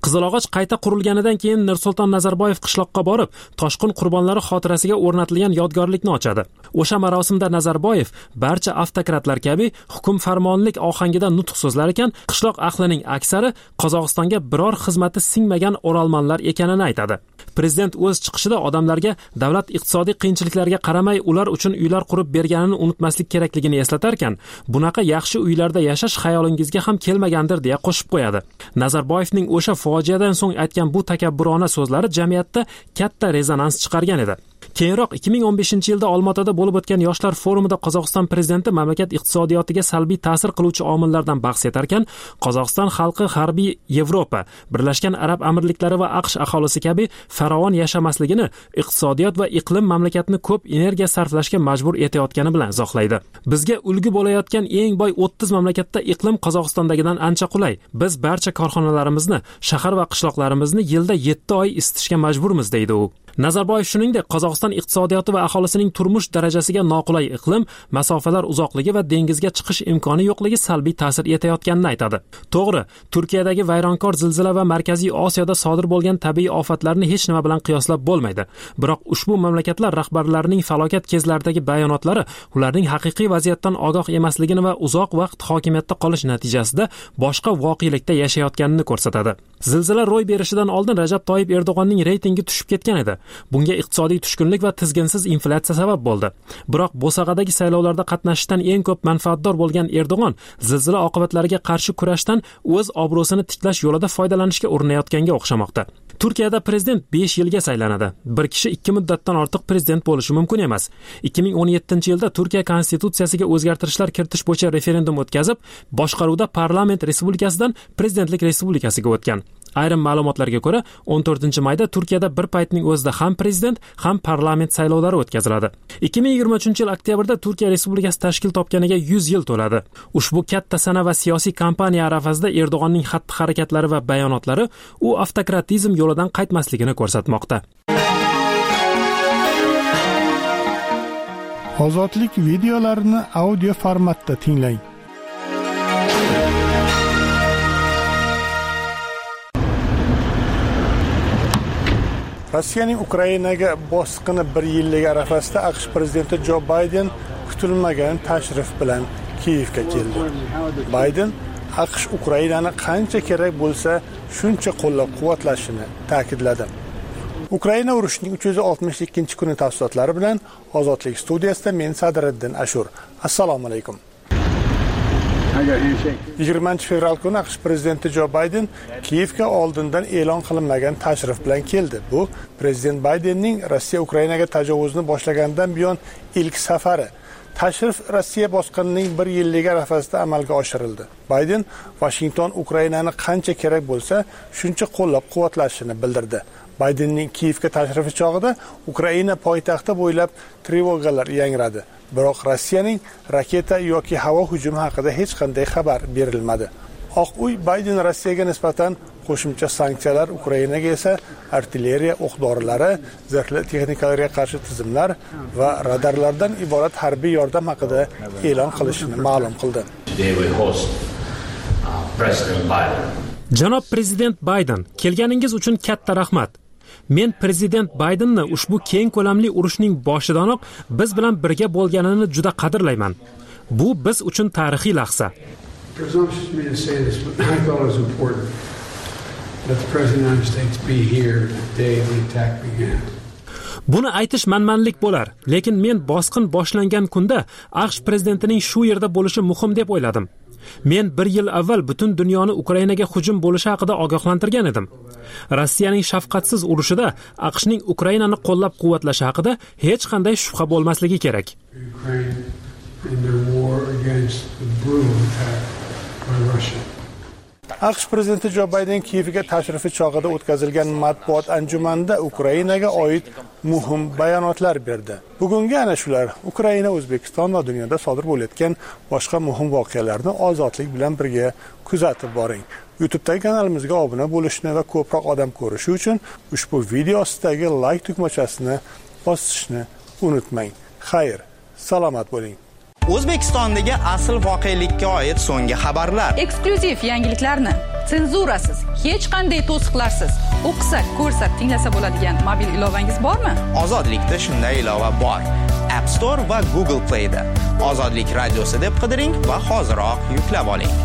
Qizilog'och qayta qurilganidan keyin Nursulton Nazarboyev qishloqqa borib, toshqin qurbonlari xotirasiga o'rnatilgan yodgorlikni ochadi. O'sha marosimda Nazarboyev barcha avtokratlar kabi hukm farmonlik ohangida nutq so'zlar ekan, qishloq ahlining aksari Qozog'istonga biror xizmati singmagan o'ralmonlar ekanini aytadi. Prezident o'z chiqishida odamlarga davlat iqtisodiy qiyinchiliklarga qaramay ular uchun uylar qurib berganini unutmaslik kerakligini eslatar ekan, bunaqa yaxshi uylarda yashash xayolingizga ham kelmagandir deya qo'shib qo'yadi. Nazarboyevning o'sha fojiadan so'ng aytgan bu takabburona so'zlari jamiyatda katta rezonans chiqargan edi. Keyinroq 2015-yilda Olmaotada bo'lib o'tgan yoshlar forumida Qozog'iston prezidenti mamlakat iqtisodiyotiga salbiy ta'sir qiluvchi omillardan bahs etar ekan, Qozog'iston xalqi harbiy Yevropa, Birlashgan Arab Amirliklari va AQSh aholisi kabi farovon yashamasligini iqtisodiyot va iqlim mamlakatni ko'p energiya sarflashga majbur etayotgani bilan izohlaydi. Bizga ulgu bo'layotgan eng boy 30 mamlakatda iqlim Qozog'istondagidan ancha qulay. Biz barcha korxonalarimizni, shahar va qishloqlarimizni yilda 7 oy isitishga majburmiz, deydi u. Nazarboyev shuningdek Qozog'iston iqtisodiyoti va aholisining turmush darajasiga noqulay iqlim, masofalar uzoqligi va dengizga chiqish imkoni yo'qligi salbiy ta'sir etayotganini aytadi. To'g'ri, Turkiyadagi vayronkor zilzila va Markaziy Osiyoda sodir bo'lgan tabiiy ofatlarni hech nima bilan qiyoslab bo'lmaydi. Biroq ushbu mamlakatlar rahbarlarining falokat kezlaridagi bayonotlari ularning haqiqiy vaziyatdan ogoh emasligini va uzoq vaqt hokimiyatda qolish natijasida boshqa voqelikda yashayotganini ko'rsatadi. Zilzila ro'y berishidan oldin Rajab Toyyib Erdo'g'onning reytingi tushib ketgan edi. Bunga iqtisodiy tushkunlik va tizginsiz inflyatsiya sabab bo'ldi. Biroq Bo'sag'adagi saylovlarda qatnashishdan eng ko'p manfaatdor bo'lgan Erdo'g'on zilzila oqibatlariga qarshi kurashdan o'z obro'sini tiklash yo'lida foydalanishga urinayotganga o'xshamoqda. Turkiyada prezident 5 yilga saylanadi. Bir kishi 2 muddatdan ortiq prezident bo'lishi mumkin emas. 2017-yilda Turkiya konstitutsiyasiga o'zgartirishlar kiritish bo'yicha referendum o'tkazib, boshqaruvda parlament respublikasidan prezidentlik respublikasiga o'tgan. Ayrim ma'lumotlarga ko'ra, 14-mayda Turkiyada bir paytning o'zida ham prezident, ham parlament saylovlari o'tkaziladi. 2023-yil oktyabrda Turkiya respublikasi tashkil topganiga 100 yil to'ladi. Ushbu katta sana va siyosiy kampaniya arafasida Erdo'g'onning xatti-harakatlari va bayonotlari u avtokratizm yo'lidan qaytmasligini ko'rsatmoqda. Ozodlik videolarini audio formatda tinglang. Rossiyaning Ukrainaga bosqini 1 yillik arafasida AQSh prezidenti Jo Bayden kutilmagan tashrif bilan Kiyevga keldi. Bayden AQSh Ukrainani qancha kerak bo'lsa, shuncha qo'llab-quvvatlashini ta'kidladi. Ukraina urushining 362-kuni tafsilotlari bilan Ozodlik studiyasida men Sadriddin Ashur. Assalomu alaykum. 20-fevral kuni AQSh prezidenti Jo Bayden Kiyevga oldindan e'lon qilinmagan tashrif bilan keldi. Bu prezident Baydenning Rossiya Ukrainaga tajovuzni boshlagandan buyon ilk safari. Tashrif Rossiya bosqinining 1 yilligi arafasida amalga oshirildi. Bayden Washington Ukrainani qancha kerak bo'lsa, shuncha qo'llab-quvvatlashini bildirdi. Baydenning Kiyevga tashrifi chog'ida Ukraina poytaxti bo'ylab trevogalar yangradi. Biroq Rossiyaning raketa yoki havo hujumi haqida hech qanday xabar berilmadi. Oq uy Bayden Rossiyaga nisbatan qo'shimcha sanksiyalar, Ukrainaga esa artilleriya o'q-dorilari, zirhli texnikalarga qarshi tizimlar va radarlardan iborat harbiy yordam haqida e'lon qilishini ma'lum qildi. Janob prezident Bayden, kelganingiz uchun katta rahmat. Men prezident Baydenni ushbu keng ko'lamli urushning boshidanoq biz bilan birga bo'lganini juda qadrlayman. Bu biz uchun tarixiy lahza. Buni aytish manmanlik bo'lar, lekin men bosqin boshlangan kunda AQSh prezidentining shu yerda bo'lishi muhim deb o'yladim. Men 1 yil avval butun dunyoni Ukrainaga hujum bo'lishi haqida ogohlantirgan edim. Rossiyaning shafqatsiz urushida AQShning Ukrainani qo'llab-quvvatlashi haqida hech qanday shubha bo'lmasligi kerak. AQSh prezidenti Jo Bayden Kiyevga tashrifi chog'ida o'tkazilgan matbuot anjumanida Ukrainaga oid muhim bayonotlar berdi. Bugungi ana shular Ukraina, O'zbekiston va dunyoda sodir bo'layotgan boshqa muhim voqealarni ozodlik bilan birga kuzatib boring. YouTube'dagi kanalimizga obuna bo'lishni va ko'proq odam ko'rishi uchun ushbu video ostidagi like tugmachasini bosishni unutmang. Xayr, salomat bo'ling. O'zbekistondagi asl voqelikka oid so'nggi xabarlar, eksklyuziv yangiliklarni senzurasiz, hech qanday to'siqlarsiz o'qisa, ko'rsa, tinglasa bo'ladigan mobil ilovangiz bormi? Ozodlikda shunday ilova bor. App Store va Google Play da. Ozodlik radiosi deb qidiring va hoziroq yuklab oling.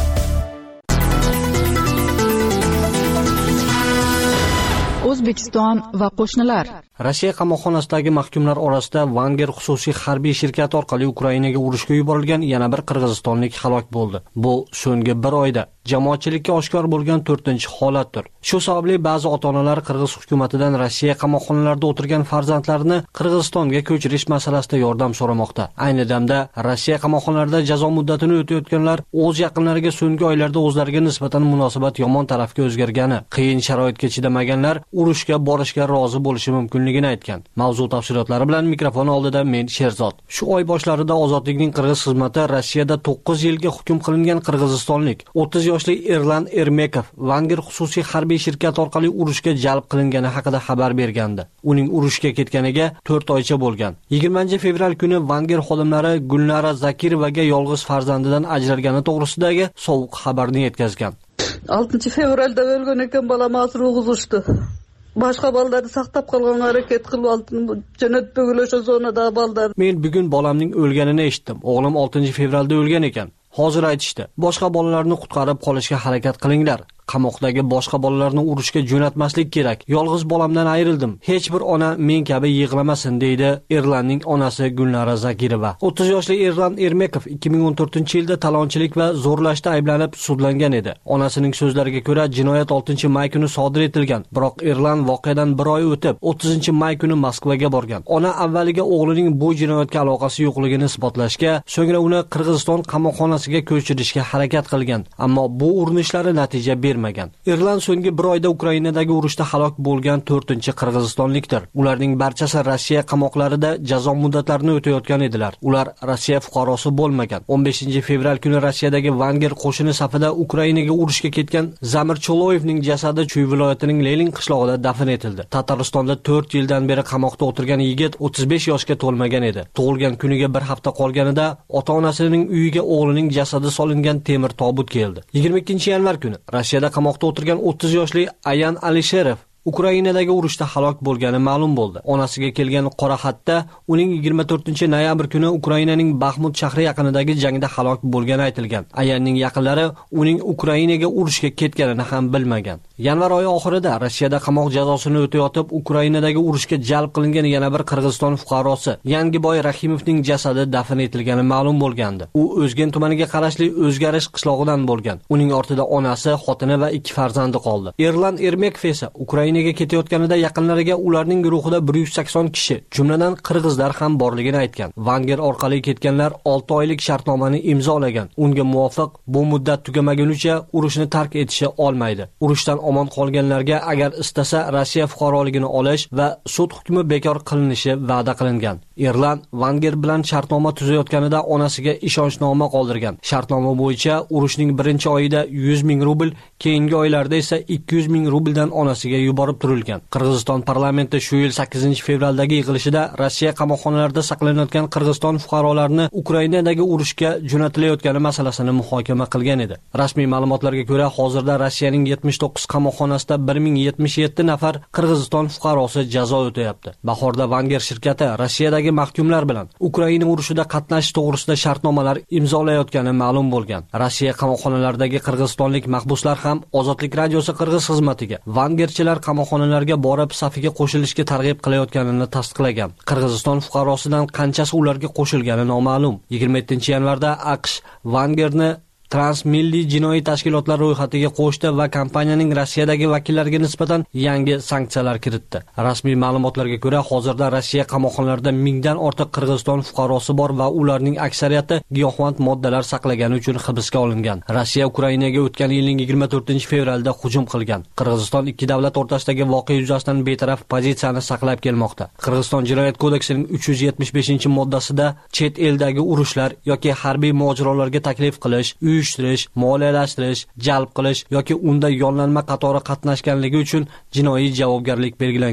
O'zbekiston va qo'shnilar. Rossiya qamoqxonasidagi mahkumlar orasida Vanger xususiy harbiy shirkati orqali Ukrainaga urushga yuborilgan yana bir qirg'izistonlik halok bo'ldi. Bu so'nggi bir oyda jamoatchilikka oshkor bo'lgan 4-holatdir. Shu sababli ba'zi ota-onalar qirg'iz hukumatidan Rossiya qamoqxonalarida o'tirgan farzandlarini Qirg'izistonga ko'chirish masalasida yordam so'ramoqda. Ayni damda Rossiya qamoqxonalarida jazo muddatini o'tayotganlar o'z yaqinlariga so'nggi oylarda o'zlariga nisbatan munosabat yomon tarafga o'zgargani, qiyin sharoitga chidamaganlar urushga borishga rozi bo'lishi mumkinligini aytgan. Mavzu tafsilotlari bilan mikrofon oldida men Sherzod. Shu oy boshlarida Ozodlikning qirg'iz xizmati Rossiyada 9 yilga hukm qilingan qirg'izistonlik 30 yoshli Erlan Ermekov Vanger xususiy harbiy shirkati orqali urushga jalb qilingani haqida xabar bergandi. Uning urushga ketganiga 4 oycha bo'lgan. 20-fevral kuni Vanger xodimlari Gulnara Zakirovaga yolg'iz farzandidan ajralgani to'g'risidagi sovuq xabarni yetkazgan. 6-fevralda o'lgan ekan, bolam asir o'g'izishdi. Boshqa bolalarni saqlab qolgan harakat qilib oldim. Jannat bo'g'ilosha zonada bolalar. Men bugun bolamning o'lganini eshitdim. O'g'lim 6-fevralda o'lgan ekan. Hozir aytishdi. Boshqa bolalarni qutqarib qolishga harakat qilinglar. Qamoqdagi boshqa bolalarni urushga jo'natmaslik kerak. Yolg'iz bolamdan ayrildim. Hech bir ona men kabi yig'lamasin, deydi Erlanning onasi Gulnara Zakirova. 30 yoshli Erlan Ermekov 2014-yilda talonchilik va zo'rlashda ayblanib sudlangan edi. Onasining so'zlariga ko'ra, jinoyat 6-may kuni sodir etilgan. Biroq Erlan voqeadan bir oy o'tib, 30-may kuni Moskvaga borgan. Ona avvaliga o'g'lining bu jinoyatga aloqasi yo'qligini isbotlashga, so'ngra uni Qirg'iziston qamoqxonasiga ko'chirishga harakat qilgan. Ammo bu urinishlari natija bermagan. Erlan so'nggi bir oyda Ukrainadagi urushda halok bo'lgan 4-qirg'izistonlikdir. Ularning barchasi Rossiya qamoqlarida jazo muddatlarini o'tayotgan edilar. Ular Rossiya fuqarosi bo'lmagan. 15-fevral kuni Rossiyadagi Vanger qo'shini safida Ukrainaga urushga ketgan Zamir Choloyevning jasadi Chuy viloyatining Lenin qishlog'ida dafn etildi. Tataristonda 4 yildan beri qamoqda o'tirgan yigit 35 yoshga to'lmagan edi. Tug'ilgan kuniga bir hafta qolganida ota-onasining uyiga o'g'lining jasadi solingan temir tobut keldi. 22-yanvar kuni Rossiyada qamoqda o'tirgan 30 yoshli Ayan Alisherov Ukrainadagi urushda halok bo'lgani ma'lum bo'ldi. Onasiga kelgan qora xatda uning 24-noyabr kuni Ukrainaning Baxmut shahri yaqinidagi jangda halok bo'lgani aytilgan. Ayanning yaqinlari uning Ukrainaga urushga ketganini ham bilmagan. Yanvar oyi oxirida Rossiyada qamoq jazosini o'tayotib Ukrainadagi urushga jalb qilingan yana bir Qirg'iziston fuqarosi Yangiboy Rahimovning jasadi dafn etilgani ma'lum bo'lgandi. U O'zgen tumaniga qarashli O'zgarish qishlog'idan bo'lgan. Uning ortida onasi, xotini va 2 farzandi qoldi. Erlan Ermekov esa Ukrainaga ketayotganida yaqinlariga ularning guruhida 180 kishi, jumladan qirg'izlar ham borligini aytgan. Vanger orqali ketganlar 6 oylik shartnomani imzolagan. Unga muvofiq bu muddat tugamagunicha urushni tark etishi olmaydi. Urushdan omon qolganlarga agar istasa Rossiya fuqaroligini olish va sud hukmi bekor qilinishi va'da qilingan. Erlan Vanger bilan shartnoma tuzayotganida onasiga ishonchnoma qoldirgan. Shartnoma bo'yicha urushning 1-oyida 100 ming rubl, keyingi oylarda esa 200 ming rubldan onasiga yuborib turilgan. Qirg'iziston parlamenti shu yil 8-fevraldagi yig'ilishida Rossiya qamoqxonalarida saqlanayotgan Qirg'iziston fuqarolarini Ukrainadagi urushga jo'natilayotgani masalasini muhokama qilgan edi. Rasmiy ma'lumotlarga ko'ra, hozirda Rossiyaning 79 qamoqxonasida 1077 nafar Qirg'iziston fuqarosi jazo o'tayapti. Bahorda Vanger shirkati Rossiyadagi mahkumlar bilan Ukraina urushida qatnashish to'g'risida shartnomalar imzolayotgani ma'lum bo'lgan. Rossiya qamoqxonalaridagi qirg'izistonlik mahbuslar ham Ozodlik radiosi qirg'iz xizmatiga Vangerchilar qamoqxonalarga borib safiga qo'shilishga targ'ib qilayotganini tasdiqlagan. Qirg'iziston fuqarosidan qanchasi ularga qo'shilgani noma'lum. 27-yanvarda AQSh Vangerni Transmilliy jinoiy tashkilotlar ro'yxatiga qo'shdi va kompaniyaning Rossiyadagi vakillariga nisbatan yangi sanksiyalar kiritdi. Rasmiy ma'lumotlarga ko'ra, hozirda Rossiya qamoqxonalarida 1000 dan ortiq Qirg'iziston fuqarosi bor va ularning aksariyati giyohvand moddalar saqlagani uchun hibsga olingan. Rossiya Ukrainaga o'tgan yilning 24-fevralida hujum qilgan. Qirg'iziston ikki davlat o'rtasidagi voqea yuzasidan betaraf pozitsiyani saqlab kelmoqda. Qirg'iziston jinoyat kodeksining 375-moddasida chet eldagi urushlar yoki harbiy mojarolarga taklif qilish, uyushtirish, moliyalashtirish, jalb qilish yoki unda yollanma qatori qatnashganligi uchun jinoiy javobgarlik belgilangan.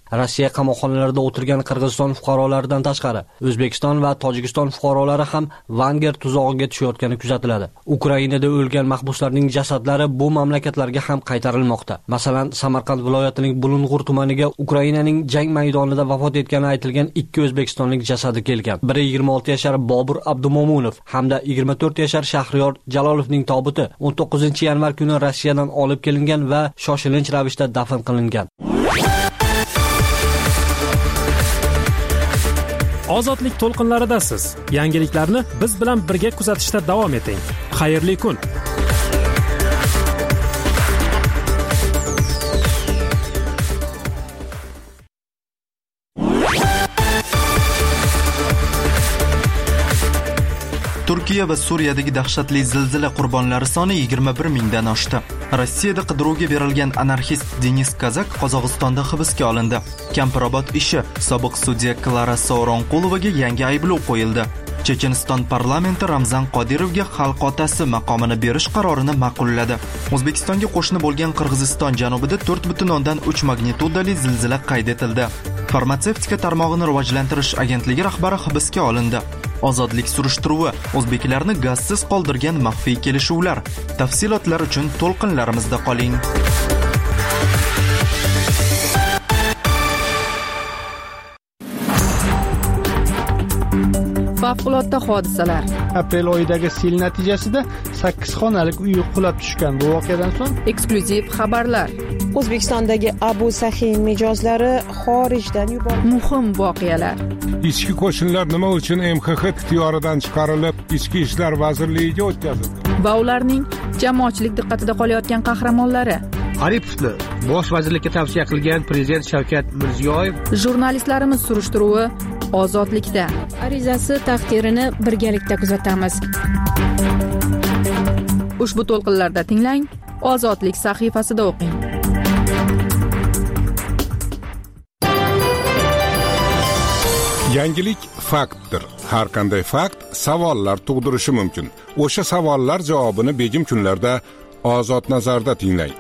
Rossiya qamoqxonalarida o'tirgan Qirg'iziston fuqarolaridan tashqari O'zbekiston va Tojikiston fuqarolari ham Vanger tuzog'iga tushayotgani kuzatiladi. Ukrainada o'lgan mahbuslarning jasadlari bu mamlakatlarga ham qaytarilmoqda. Masalan, Samarqand viloyatining Bulung'ur tumaniga Ukrainaning jang maydonida vafot etgani aytilgan 2 o'zbekistonlik jasadi kelgan. Biri 26 yashar Bobur Abdumomunov hamda 24 yashar Shahriyor Jalolovning tobuti 19-yanvar kuni Rossiyadan olib kelingan va shoshilinch ravishda dafn qilingan. Ozodlik to'lqinlaridasiz. Yangiliklarni biz bilan birga kuzatishda davom eting. Xayrli kun. Turkiya va Suriyadagi dahshatli zilzila qurbonlari soni 21 mingdan oshdi. Rossiyada qidiruvga berilgan anarxist Denis Kazak Qozog'istonda hibsga olindi. Kampirobod ishi sobiq sudya Klara Sauronqulovaga yangi ayblov qo'yildi. Checheniston parlamenti Ramzan Qodirovga xalq otasi maqomini berish qarorini ma'qulladi. O'zbekistonga qo'shni bo'lgan Qirg'iziston janubida 4.3 magnitudali zilzila qayd etildi. Farmatsevtika tarmog'ini rivojlantirish agentligi rahbari hibsga olindi. Ozodlik surishtiruvi o'zbeklarni gazsiz qoldirgan maxfiy kelishuvlar. Tafsilotlar uchun to'lqinlarimizda qoling. Favqulodda hodisalar. Aprel oyidagi sel natijasida 8 xonalik uy qulab tushgan. Bu voqeadan so'ng eksklyuziv xabarlar. O'zbekistondagi Abu Sahiy mijozlari xorijdan yuborildi. Muhim voqealar. Ichki qo'shinlar nima uchun MXX ixtiyoridan chiqarilib, Ichki ishlar vazirligiga o'tkazildi? Va ularning jamoatchilik diqqatida qolayotgan qahramonlari. Aripovni bosh vazirlikka tavsiya qilgan prezident Shavkat Mirziyoyev. Jurnalistlarimiz surishtiruvi Ozodlikda. Arizasi taqdirini birgalikda kuzatamiz. Ushbu to'lqinlarda tinglang, Ozodlik sahifasida o'qing. Yangilik faktdir. Har qanday fakt savollar tug'dirishi mumkin. O'sha savollar javobini begim kunlarda Ozod nazarda tinglang.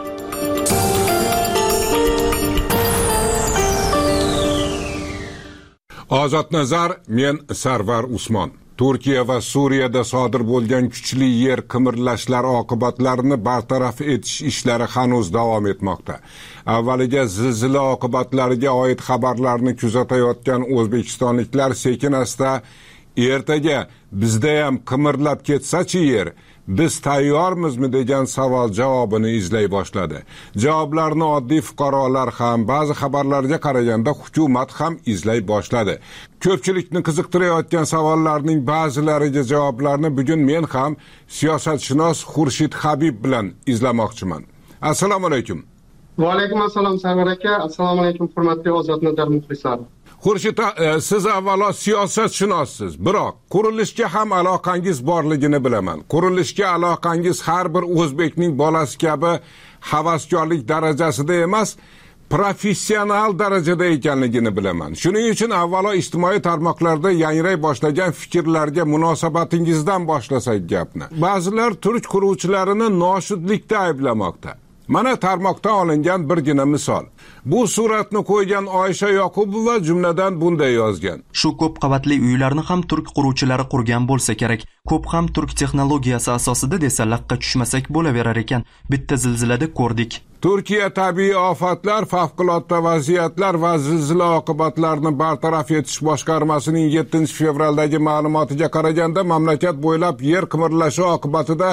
Ozod nazar, men Sarvar Usmon. Turkiya va Suriyada sodir bo'lgan kuchli yer qimirlashlari oqibatlarini bartaraf etish ishlari hanuz davom etmoqda. Avvaliga zilzila oqibatlariga oid xabarlarni kuzatayotgan o'zbekistonliklar sekin-asta ertaga bizda ham qimirlab ketsa-chi yer, biz tayyormizmi degan savol javobini izlay boshladi. Javoblarni oddiy fuqarolar ham, ba'zi xabarlarga qaraganda hukumat ham izlay boshladi. Ko'pchilikni qiziqtirayotgan savollarning ba'zilariga javoblarni bugun men ham siyosatshunos Xurshid Habib bilan izlamoqchiman. Assalomu alaykum. Va alaykum assalom Sarvar aka. Assalomu alaykum hurmatli Ozod nazar muxlislari. Xurshid, siz avvalo siyosatshunossiz, biroq qurilishga ham aloqangiz borligini bilaman. Qurilishga aloqangiz har bir o'zbekning bolasi kabi havaskorlik darajasida emas, professional darajada ekanligini bilaman. Shuning uchun avvalo ijtimoiy tarmoqlarda yangray boshlagan fikrlarga munosabatingizdan boshlasak gapni. Ba'zilar turk quruvchilarini noshudlikda ayblamoqda. Mana tarmoqdan olingan birgina misol. Bu suratni qo'ygan Oysha Yoqubova jumladan bunday yozgan. Shu ko'p qavatli uylarni ham turk quruvchilari qurgan bo'lsa kerak. Ko'p ham turk texnologiyasi asosida desa laqqa tushmasak bo'laverar ekan. Bitta zilzilada ko'rdik. Turkiya tabiiy ofatlar, favqulodda vaziyatlar va zilzila oqibatlarini bartaraf etish boshqarmasining 7-fevraldagi ma'lumotiga qaraganda mamlakat bo'ylab yer qimirlashi oqibatida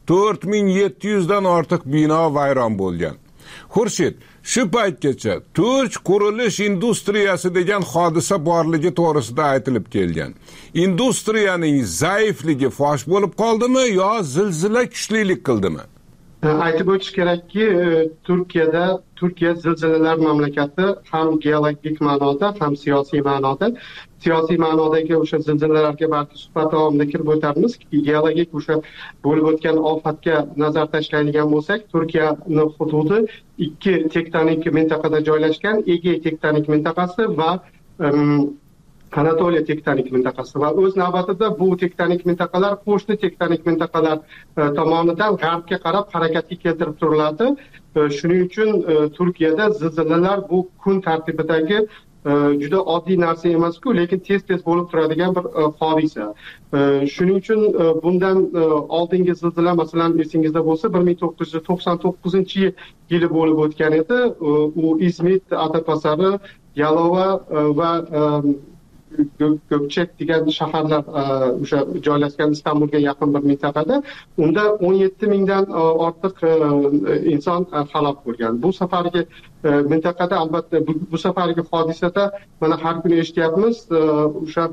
4700 dan ortiq bino vayron bo'lgan. Xurshid, shu paytgacha turk qurilish industriyasi degan hodisa borligi to'g'risida aytilib kelgan. Industriyaning zaifligi fosh bo'lib qoldimi yo zilzila kuchlilik qildimi? Aytib o'tish kerakki, Turkiya zilzilalar mamlakati ham geologik ma'noda, ham siyosiy ma'noda. Siyosiy ma'nodagi o'sha zilzilalarga balki suhbat davomida kirib o'tamiz. Geologik o'sha bo'lib o'tgan ofatga nazar tashlaydigan bo'lsak, Turkiyaning hududi 2 tektonik mintaqada joylashgan, Egey tektonik mintaqasi va Anatoliya tektonik mintaqasi va o'z navbatida bu tektonik mintaqalar qo'shni tektonik mintaqalar tomonidan g'arbga qarab harakatga keltirib turiladi. Shuning uchun Turkiyada zilzilalar bu kun tartibidagi juda oddiy narsa emas-ku, lekin tez bo'lib turadigan bir hodisa. Shuning uchun bundan oldingi zilzila, masalan, esingizda bo'lsa, 1999-yili bo'lib o'tgan edi. U Izmit, Atapasari, Yalova va Gökçek degan shaharlar o'sha joylashgan Istanbulga yaqin bir mintaqada, unda 17 mingdan ortiq inson halok bo'lgan. Bu safargi mintaqada albatta bu safargi hodisada mana har kuni eshityapmiz, o'sha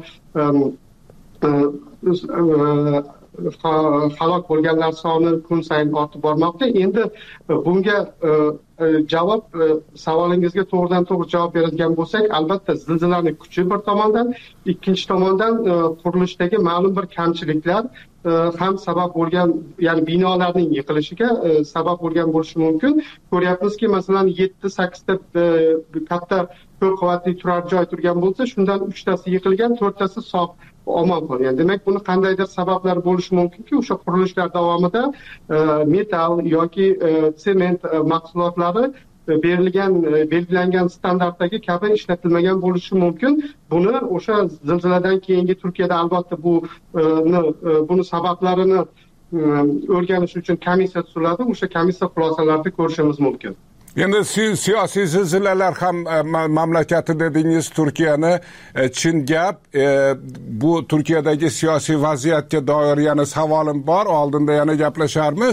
halok bo'lganlar soni kun sayin ortib bormoqda. Endi bunga javob, savolingizga to'g'ridan to'g'ri javob beradigan bo'lsak, albatta zilzilaning kuchi bir tomondan, ikkinchi tomondan qurilishdagi ma'lum bir kamchiliklar ham sabab bo'lgan, ya'ni binolarning yiqilishiga sabab bo'lgan bo'lishi mumkin. Ko'ryapmizki, masalan 7-8 ta katta ko'p qavatli turar joy turgan bo'lsa, shundan 3 tasi yiqilgan, 4 tasi sog' omon qolgan. Demak, buni qandaydir sabablar bo'lishi mumkinki, o'sha qurilishlar davomida metal yoki sement mahsulotlari belgilangan standartdagi kabi ishlatilmagan bo'lishi mumkin. Buni o'sha zilziladan keyingi Turkiyada albatta buni sabablarini o'rganish uchun komissiya tuziladi. O'sha komissiya xulosalarida ko'rishimiz mumkin. Endi siyosiy zilzilalar ham mamlakati dedingiz, Turkiyani. Chin gap, bu Turkiyadagi siyosiy vaziyatga doir yana savolim bor, oldinda yana gaplasharmiz.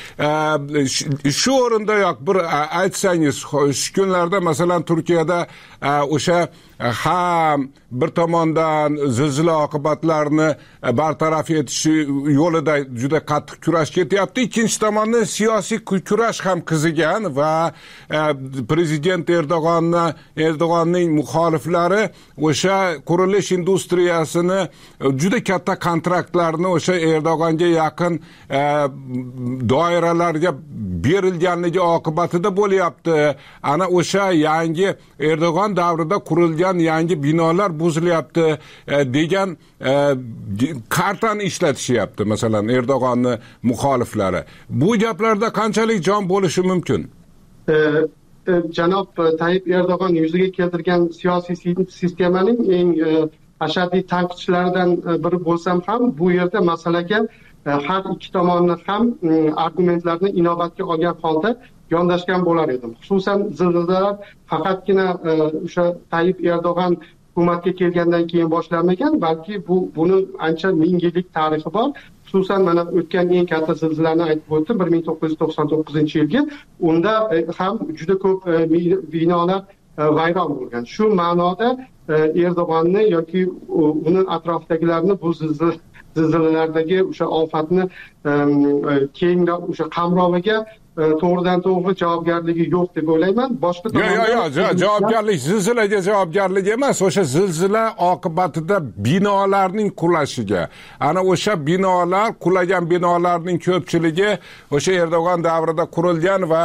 Shu o'rindayoq bir aytsangiz, shu kunlarda masalan Turkiyada o'sha ham bir tomondan zilzila oqibatlarini bartaraf etish yo'lida juda qattiq kurash ketyapti, ikkinchi tomondan siyosiy kurash ham qizigan va prezident Erdo'g'onning muxoliflari o'sha qurilish industriyasini juda katta kontraktlarni o'sha Erdo'g'onga yaqin doiralarga berilganligi oqibatida bo'lyapti. Ana o'sha yangi Erdo'g'on davrida qurilgan yangi binolar buzilyapti degan kartani ishlatishyapti, masalan Erdo'g'onni muxoliflari. Bu gaplarda qanchalik jon bo'lishi mumkin? Janob Tayyip Erdo'g'on yuzaga keltirgan siyosiy sistemaning eng ashaddiy tanqidchilaridan biri bo'lsam ham, bu yerda masalaga har ikki tomonni ham argumentlarni inobatga olgan holda yondashgan bo'lar edim. Xususan zilzilalar faqatgina o'sha Tayyip Erdo'g'on hukumatga kelgandan keyin boshlanmagan, balki buni ancha ming yillik tarixi bor. Xususan mana o'tgan eng katta zilzilani aytib o'tdim, 1999-yilgi. Unda ham juda ko'p binolar vayron bo'lgan. Shu ma'noda Erdo'g'onni yoki uni atrofidagilarni bu zilzilalardagi o'sha ofatni keyinroq o'sha qamroviga to'g'ridan to'g'ri javobgarligi yo'q deb o'ylayman. Boshqa tomondan javobgarlik zilzilaga javobgarlik emas, o'sha zilzila oqibatida binolarning qulashiga. Ana o'sha binolar, qulagan binolarning ko'pchiligi o'sha Erdo'g'on davrida qurilgan va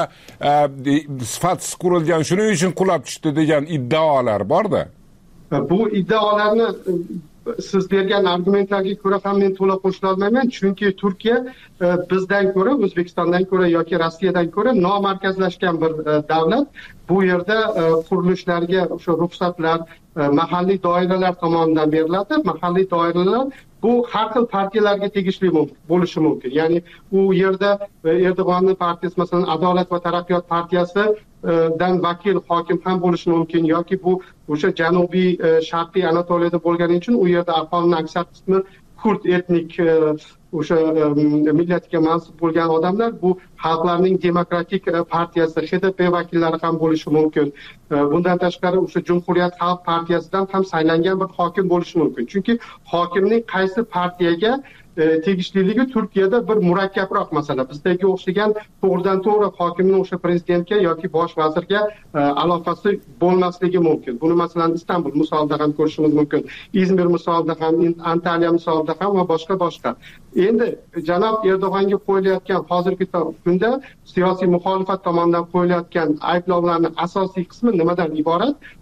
sifatsiz qurilgan, shuning uchun qulab tushdi degan iddaolar bor-da. Bu iddaolarni siz bergan argumentlarga ko'ra ham men to'la qo'shila olmayman, chunki Turkiya bizdan ko'ra, O'zbekistondan ko'ra yoki Rossiyadan ko'ra nomarkazlashgan bir davlat. Bu yerda qurilishlarga o'sha ruxsatlar mahalliy doiralar tomonidan beriladi. Mahalliy doiralar bu har xil partiyalarga tegishli bo'lishi mumkin. Ya'ni u yerda Erdo'g'onning partiyasi, masalan, Adolat va taraqqiyot partiyasi dan vakil hokim ham bo'lishi mumkin yoki bu o'sha janubiy sharqiy Anatoliyada bo'lgani uchun u yerda aholining aksar qismi kurd etnik o'sha millatiga mansub bo'lgan odamlar, bu xalqlarning demokratik partiyasi HDP vakillari ham bo'lishi mumkin. Bundan tashqari o'sha Cumhuriyat xalq partiyasidan ham saylangan bir hokim bo'lishi mumkin. Chunki hokimning qaysi partiyaga tegishliligi Turkiyada bir murakkabroq masala. Bizdagi o'xshagan to'g'ridan to'g'ri hokimning o'sha prezidentga yoki bosh vazirga aloqasi bo'lmasligi mumkin. Buni masalan Istanbul misolida ham ko'rishimiz mumkin. İzmir misolida ham, Antaliya misolida ham va boshqa. Endi janob Erdo'g'onga qo'yilayotgan hozirgi kunda siyosiy muxolifat tomonidan qo'yilayotgan ayblovlarning asosiy qismi nimadan iborat?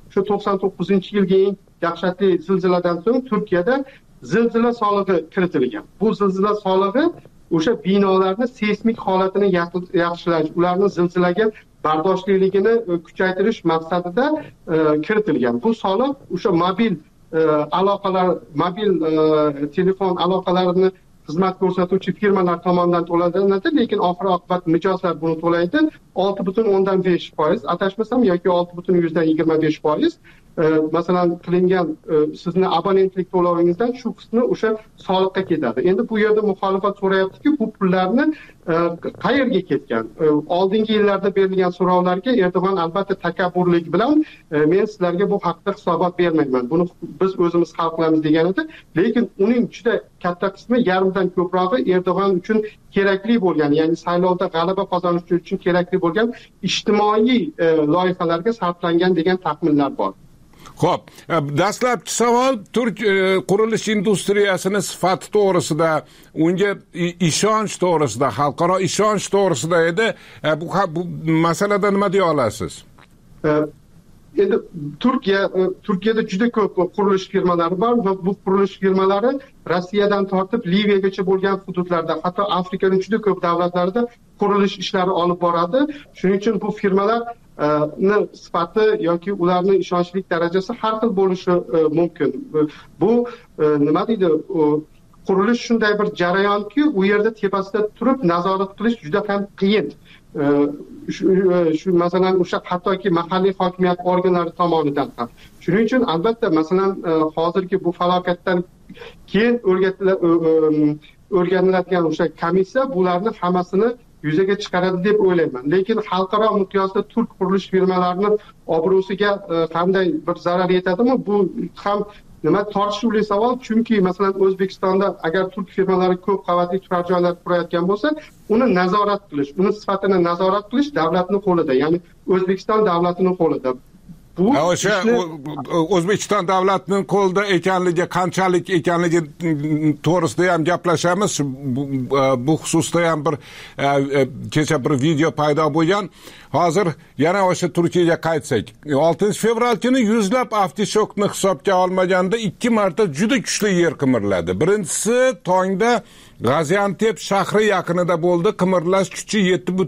shu 99-yilgi eng dahshatli zilziladan so'ng Turkiyada zilzila solig'i kiritilgan. Bu zilzila solig'i o'sha binolarni seysmik holatini yaxshilash, ularni zilzilaga bardoshliligini kuchaytirish maqsadida kiritilgan. Bu soliq o'sha mobil aloqalar, mobil telefon aloqalarini xizmat ko'rsatuvchi firmalar tomonidan to'lanadi, lekin oxir oqibat mijozlar buni to'laydi. 6.5%, adashmasam yoki 6.25%. Masalan qilingan sizni abonentlik to'lovingizdan shu qismi o'sha soliqqa ketadi. Endi bu yerda muxolifat so'rayaptiki, bu pullarni qayerga ketgan? Oldingi yillarda berilgan so'rovlarga Erdo'g'on albatta takabburlik bilan men sizlarga bu haqda hisobot bermayman. Buni biz o'zimiz hal qilamiz degan edi. Lekin uning juda katta qismi, yarmidan ko'prog'i Erdo'g'on uchun kerakli bo'lgan, ya'ni saylovda g'alaba qozonish uchun kerakli bo'lgan ijtimoiy loyihalarga sarflangan degan taxminlar bor. Xo'p, dastlabki savol Turk qurilish industriyasini sifati to'g'risida, unga ishonch to'g'risida, xalqaro ishonch to'g'risida edi. Bu masalada nima deya olasiz? Endi Turkiyada juda ko'p qurilish firmalari bor va bu qurilish firmalari Rossiyadan tortib Liviyagacha bo'lgan hududlarda, hatto Afrikaning juda ko'p davlatlarida qurilish ishlari olib boradi. Shuning uchun bu firmalar sifati yoki ularning ishonchlik darajasi har xil bo'lishi mumkin. Bu nima deydi? Qurilish shunday bir jarayonki, u yerda tepasida turib nazorat qilish juda ham qiyin. Shu masalan o'sha hattoki mahalliy hokimiyat organlari tomonidan ham. Shuning uchun albatta masalan hozirgi bu falokatdan keyin o'rganiladigan o'sha komissiya bularni hammasini yuzaga chiqaradi deb o'ylayman. Lekin xalqaro miqyosda turk qurilish firmalarining obro'siga qanday bir zarar yetadimi? Bu ham nima tortishuvli savol, chunki masalan O'zbekistonda agar turk firmalari ko'p qavatli turar joylar qurayotgan bo'lsa, uni nazorat qilish, uni sifatini nazorat qilish davlatning qo'lida, ya'ni O'zbekiston davlatining qo'lida. O'sha O'zbekiston davlatining qo'lida ekanligi, qanchalik ekanligi to'g'risida ham gaplashamiz. Bu xususda ham bir kecha bir video paydo bo'lgan. Hozir yana o'sha Turkiyaga qaytsak, 6-fevral kuni yuzlab avtoshokni hisobga olmaganda 2 marta juda kuchli yer qimirladi. Birinchisi tongda Gaziantep shahri yaqinida bo'ldi. Qimirlash kuchi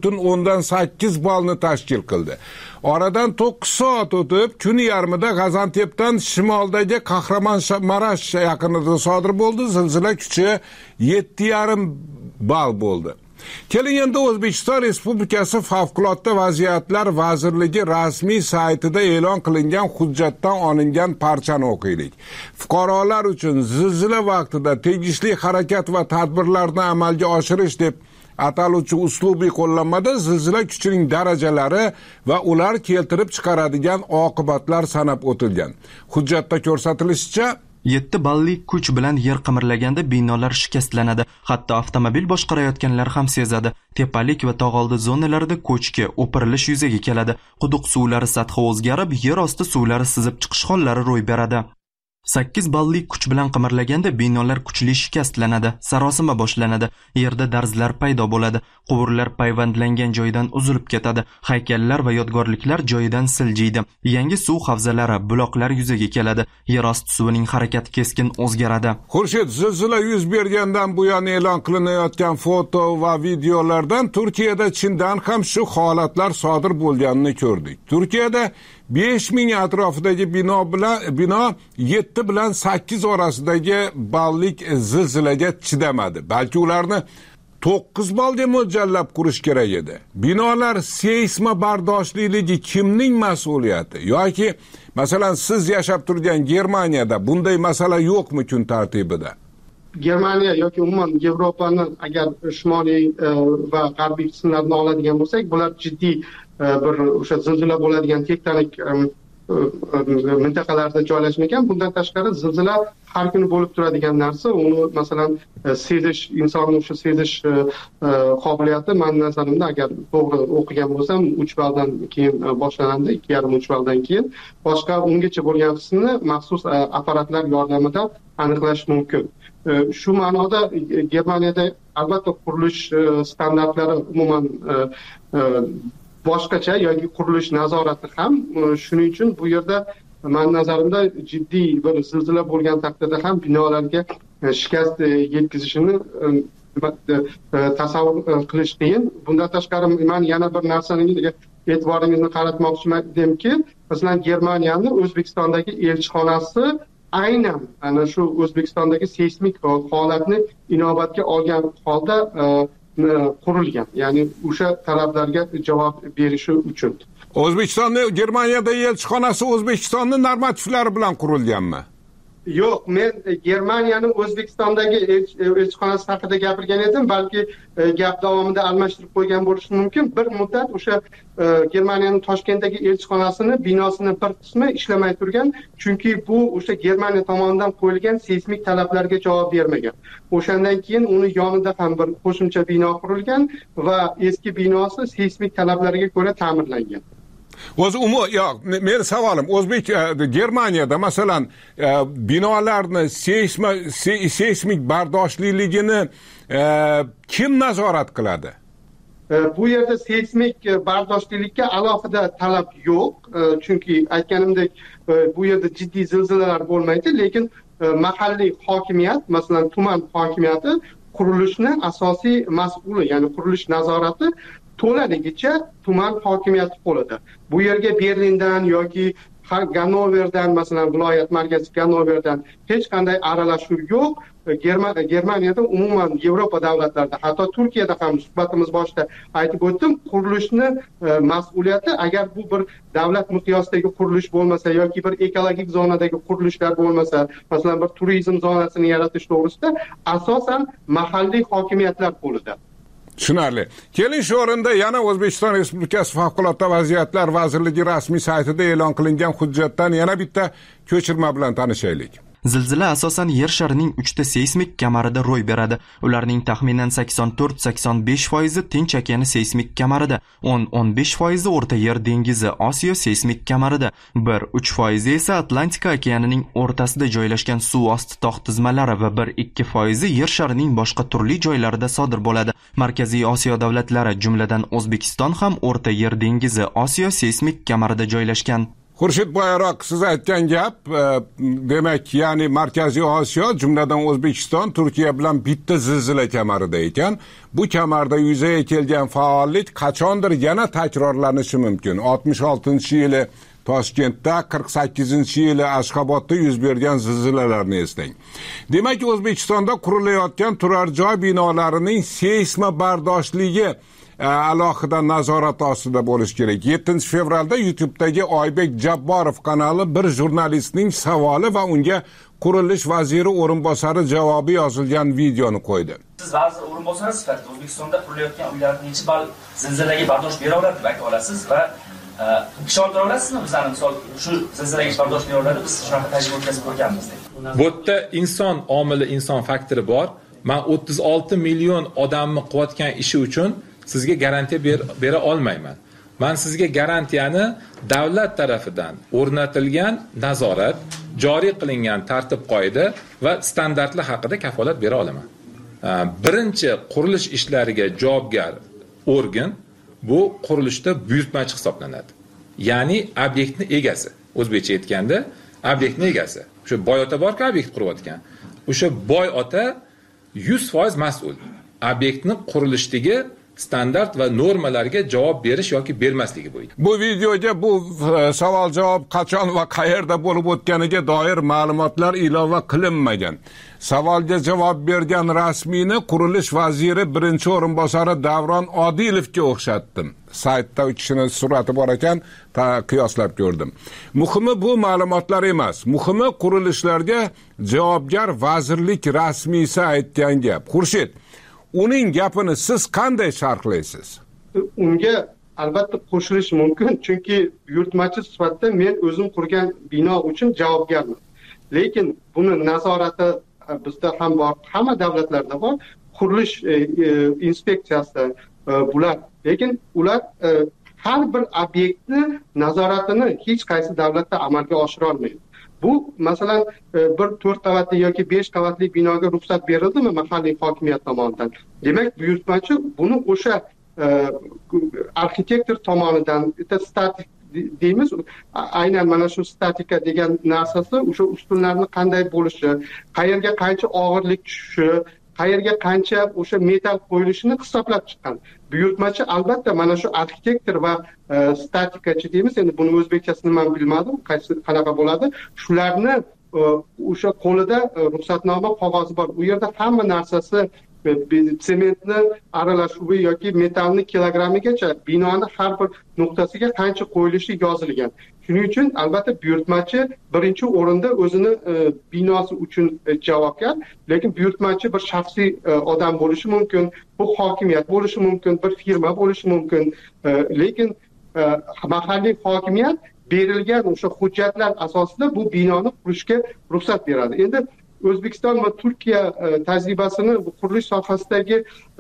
7.8 balni tashkil qildi. Oradan 9 soat o'tib, kun yarmida Gaziantepdan shimoldagi Kahramonmarash yaqinida sodir bo'ldi. Zilzila kuchi 7.5 bal bo'ldi. Keling endi O'zbekiston Respublikasi Favqulodda vaziyatlar vazirligi rasmiy saytida e'lon qilingan hujjatdan olingan parchani o'qiylik. Fuqarolar uchun zilzila vaqtida tegishli harakat va tadbirlarni amalga oshirish deb ataluvchi uslubiy qo'llanmada zilzila kuchining darajalari va ular keltirib chiqaradigan oqibatlar sanab o'tilgan. Hujjatda ko'rsatilishicha 7 balli kuch bilan yer qimirlaganda binolar shikastlanadi. Hatto avtomobil boshqarayotganlar ham sezadi. Tepalik va tog'oldi zonalarida ko'chki, o'pirilish yuzaga keladi. Quduq suvlari sathi o'zgarib, yer osti suvlari sizib chiqish hollari ro'y beradi. 8 balli kuch bilan qimirlaganda binolar kuchli shikastlanadi, sarosima boshlanadi, yerda darzlar paydo bo'ladi, quvurlar payvandlangan joydan uzilib ketadi, haykallar va yodgorliklar joyidan siljiydi, yangi suv havzalari, buloqlar yuzaga keladi, yer osti suvining harakati keskin o'zgaradi. Xurshid, zilzila yuz bergandan buyon e'lon qilinayotgan foto va videolardan Turkiyada chindan ham shu holatlar sodir bo'lganini ko'rdik. Turkiyada 5000 atrofidagi bino 7 bilan 8 orasidagi ballik zilzilaga chidamadi. Balki ularni 9 balga mo'ljallab qurish kerak edi. Binolar seysma bardoshliligi kimning mas'uliyati? Yoki masalan siz yashab turgan Germaniyada bunday masala yo'qmi kun tartibida? Germaniya yoki umuman Yevropani agar shimoliy va g'arbiy qismlarini oladigan bo'lsak, bular jiddiy bir o'sha zilzila bo'ladigan tektonik mintaqalarda joylashmagan. Bundan tashqari zilzila har kuni bo'lib turadigan narsa. Uni masalan sezish, insonning o'sha sezish qobiliyati men nazarimda agar to'g'ri o'qigan bo'lsam 3 baldan keyin boshlanadi, 2,5-3 baldan keyin. Boshqa ungacha bo'lgan qismini maxsus apparatlar yordamida aniqlash mumkin. Shu ma'noda Germaniyada albatta qurilish standartlari umuman boshqacha yoki qurilish nazorati ham, shuning uchun bu yerda mani nazarimda jiddiy bir zilzila bo'lgan taqdirda ham binolarga shikast yetkazishini tasavvur qilish qiyin. Bundan tashqari men yana bir narsani e'tiboringizni qaratmoqchimki, masalan Germaniyani O'zbekistondagi elchixonasi aynan ana shu O'zbekistondagi seysmik holatni inobatga olgan holda qurilgan. Ya'ni o'sha talablarga javob berishi uchun. O'zbekistonda Germaniyadagi elchixonasi O'zbekistonning normativlari bilan qurilganmi? Yo'q, men Germaniyaning O'zbekistondagi elchixonasi haqida gapirgan edim, balki gap davomida almashtirib qo'ygan bo'lishi mumkin. Bir muddat o'sha Germaniyaning Toshkentdagi elchixonasini binosini bir qismi ishlamay turgan, chunki bu o'sha Germaniya tomonidan qo'yilgan seysmik talablarga javob bermagan. O'shandan keyin uni yonida ham bir qo'shimcha bino qurilgan va eski binosi seysmik talablarga ko'ra ta'mirlangan. Men savolim, Germaniyada masalan binolarni seysmik bardoshliligini kim nazorat qiladi? Bu yerda seysmik bardoshlilikka alohida talab yo'q, chunki aytganimdek bu yerda jiddiy zilzilalar bo'lmaydi, lekin mahalliy hokimiyat, masalan tuman hokimiyati qurilishni asosiy mas'uli, ya'ni qurilish nazorati to'laligicha tuman hokimiyati qo'lida. Bu yerga Berlindan yoki Gannoverdan, masalan viloyat markazi Gannoverdan hech qanday aralashuv yo'q. Germaniyada umuman Yevropa davlatlarida, hatto Turkiyada ham suhbatimiz boshida aytib o'tdim, qurilishni mas'uliyati agar bu bir davlat miqyosidagi qurilish bo'lmasa yoki bir ekologik zonadagi qurilishlar bo'lmasa, masalan bir turizm zonasini yaratish to'g'risida asosan mahalliy hokimiyatlar qo'lida. Tushunarli. Keling shu o'rinda yana O'zbekiston Respublikasi Favqulodda vaziyatlar vazirligi rasmiy saytida e'lon qilingan hujjatdan yana bitta ko'chirma bilan tanishaylik. Zilzila asosan yer sharining 3 ta seysmik kamarida ro'y beradi. Ularning taxminan 84-85% Tinch okeani seysmik kamarida, 10-15% O'rta Yer dengizi Osiyo seysmik kamarida, 1-3% esa Atlantika okeanining o'rtasida joylashgan suv osti tog' tizmalari va 1-2% yer sharining boshqa turli joylarida sodir bo'ladi. Markaziy Osiyo davlatlari, jumladan O'zbekiston ham O'rta Yer dengizi Osiyo seysmik kamarida joylashgan. Xurshid Boyaroq, siz aytgan gap, demak, ya'ni Markaziy Osiyo, jumladan O'zbekiston, Turkiya bilan bitta zilzila kamarida ekan. Bu kamarda yuzaga kelgan faollik qachondir yana takrorlanishi mumkin. 66-yili Toshkentda, 48-yili Ashxobodda yuz bergan zilzilalarni eslang. Demak, O'zbekistonda qurilayotgan turar joy binolarining seysma bardoshligi alohida nazorat ostida bo'lishi kerak. 7-fevralda YouTube'dagi Oybek Jabborov kanali bir jurnalistning savoli va unga qurilish vaziri o'rinbosari javobi yozilgan videoni qo'ydi. Siz vazir o'rinbosari sifatida O'zbekistonda qurilayotgan uylar necha ball zilzilaga bardosh bera oladi deb ayta olasiz va ishontira olasizmi? Bizlarni misol shu zilzilaga bardosh bera oladi, biz shunaqa tajriba o'tkazib ko'rganmiz deb. Bu yerda inson omili, inson faktori bor. Men 36 million odamni quvvatgan ishi uchun sizga garantiya bera olmayman. Men sizga garantiyani davlat tarafidan o'rnatilgan nazorat, joriy qilingan tartib-qoida va standartlar haqida kafolat bera olaman. Birinchi qurilish ishlariga javobgar organ bu qurilishda buyurtmachi hisoblanadi. Ya'ni obyektni egasi. O'zbekcha aytganda, obyektni egasi. O'sha boy ota borki, obyekt qurayotgan. O'sha boy ota 100% mas'ul. Obyektni qurilishdagi standart va normalarga javob berish yoki bermasligi bo'yicha. Bu videoga bu savol-javob qachon va qayerda bo'lib o'tganiga doir ma'lumotlar ilova qilinmagan. Savolga javob bergan rasmiyni qurilish vaziri birinchi o'rinbosari Davron Odilovga o'xshatdim. Saytda u kishini surati bor ekan, qiyoslab ko'rdim. Muhimi bu ma'lumotlar emas. Muhimi qurilishlarga javobgar vazirlik rasmiysi aytgan gap. Xurshid, uning gapini siz qanday sharhlaysiz? Unga albatta qo'shilish mumkin, chunki buyurtmachi sifatida men o'zim qurgan bino uchun javobgarman. Lekin buni nazorati bizda ham bor, hamma davlatlarda bor, qurilish inspeksiyasi bular. Lekin ular har bir obyektni nazoratini hech qaysi davlatda amalga oshira olmaydi. Bu masalan bir 4 qavatli yoki 5 qavatli binoga ruxsat berildimi mahalliy hokimiyat tomonidan? Demak, buyurtmachi buni o'sha arxitektor tomonidan, statik deymiz, aynan mana shu statika degan narsasi o'sha ustunlarni qanday bo'lishi, qayerga qancha og'irlik tushishi, qayerga qancha o'sha metal qo'yilishini hisoblab chiqqan. Buyurtmachi albatta mana shu arxitektor va statikachi deymiz, endi buni o'zbekchasini men bilmadim, qanaqa bo'ladi. Shularni o'sha qo'lida ruxsatnoma qog'ozi bor. U yerda hamma narsasi sementni aralashuvi yoki metalni kilogrammigacha binoni har bir nuqtasiga qancha qo'yilishi yozilgan. Shuning uchun albatta buyurtmachi birinchi o'rinda o'zini binosi uchun javobgar, lekin buyurtmachi bir shaxsiy odam bo'lishi mumkin, bu hokimiyat bo'lishi mumkin, bir firma bo'lishi mumkin, lekin mahalliy hokimiyat berilgan o'sha hujjatlar asosida bu binoni qurishga ruxsat beradi. Endi O'zbekiston va Turkiya tajribasini qurilish sohasidagi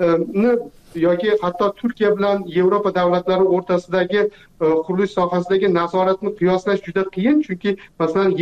yoki hatto Turkiya bilan Yevropa davlatlari o'rtasidagi qurilish sohasidagi nazoratni qiyoslash juda qiyin, chunki masalan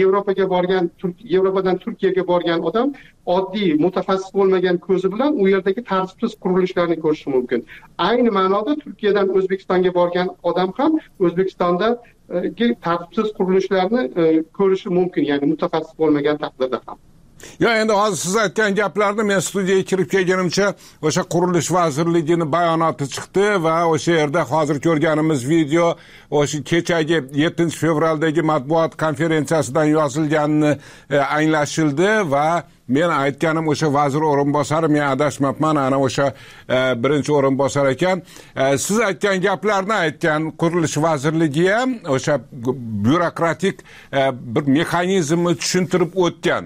Yevropadan Turkiyaga borgan odam oddiy mutaxassis bo'lmagan ko'zi bilan u yerdagi tartibsiz qurilishlarni ko'rishi mumkin. Ayni ma'noda Turkiyadan O'zbekistonga borgan odam ham O'zbekistonda tartibsiz qurilishlarni ko'rishi mumkin, ya'ni mutaxassis bo'lmagan taqdirda ham. Ya endi hozir siz aytgan gaplarni men studiyaga kirib kelganimcha o'sha qurilish vazirligini bayonoti chiqdi va o'sha yerda hozir ko'rganimiz video o'sha kechagi 7 fevraldagi matbuot konferensiyasidan yozilganini anglashildi va men aytganim o'sha vazir o'rinbosari, men adashmabman, ana o'sha birinchi o'rinbosar ekan. Siz aytgan gaplarni aytgan qurilish vazirligi ham o'sha byurokratik bir mexanizmni tushuntirib o'tgan.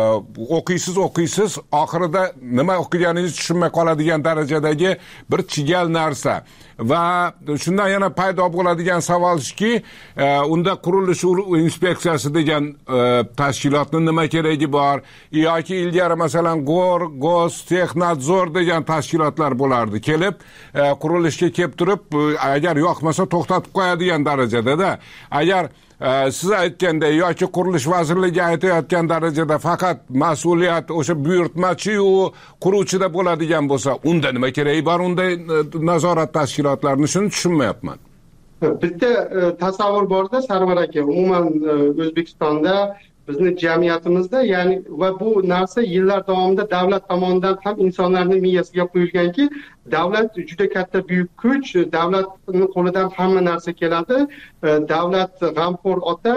O'qiysiz, oxirida nima o'qiganingizni tushunmay qoladigan darajadagi bir chigal narsa. Va shundan yana paydo bo'ladigan savol shuki, unda qurilish inspeksiyasi degan tashkilotning nima keragi bor yoki ilgari masalan Gostexnadzor degan tashkilotlar bo'lardi. Kelib qurilishga kelib turib, agar yoqmasa to'xtatib qo'yadigan darajada-da. Agar siz aytganday yoki qurilish vazirligi aytayotgan darajada faqat mas'uliyat o'sha buyurtmachi-yu quruvchida bo'ladigan bo'lsa, unda nima keragi bor unday nazorat tashkilotlarini, shuni tushunmayapman. Bitta tasavvur borda Sarvar aka, umuman O'zbekistonda bizni jamiyatimizda, ya'ni va bu narsa yillar davomida davlat tomonidan ham insonlarning miyasiga qo'yilganki, davlat juda katta buyuk kuch, davlatning qo'lidan hamma narsa keladi, davlat g'amxo'r ota,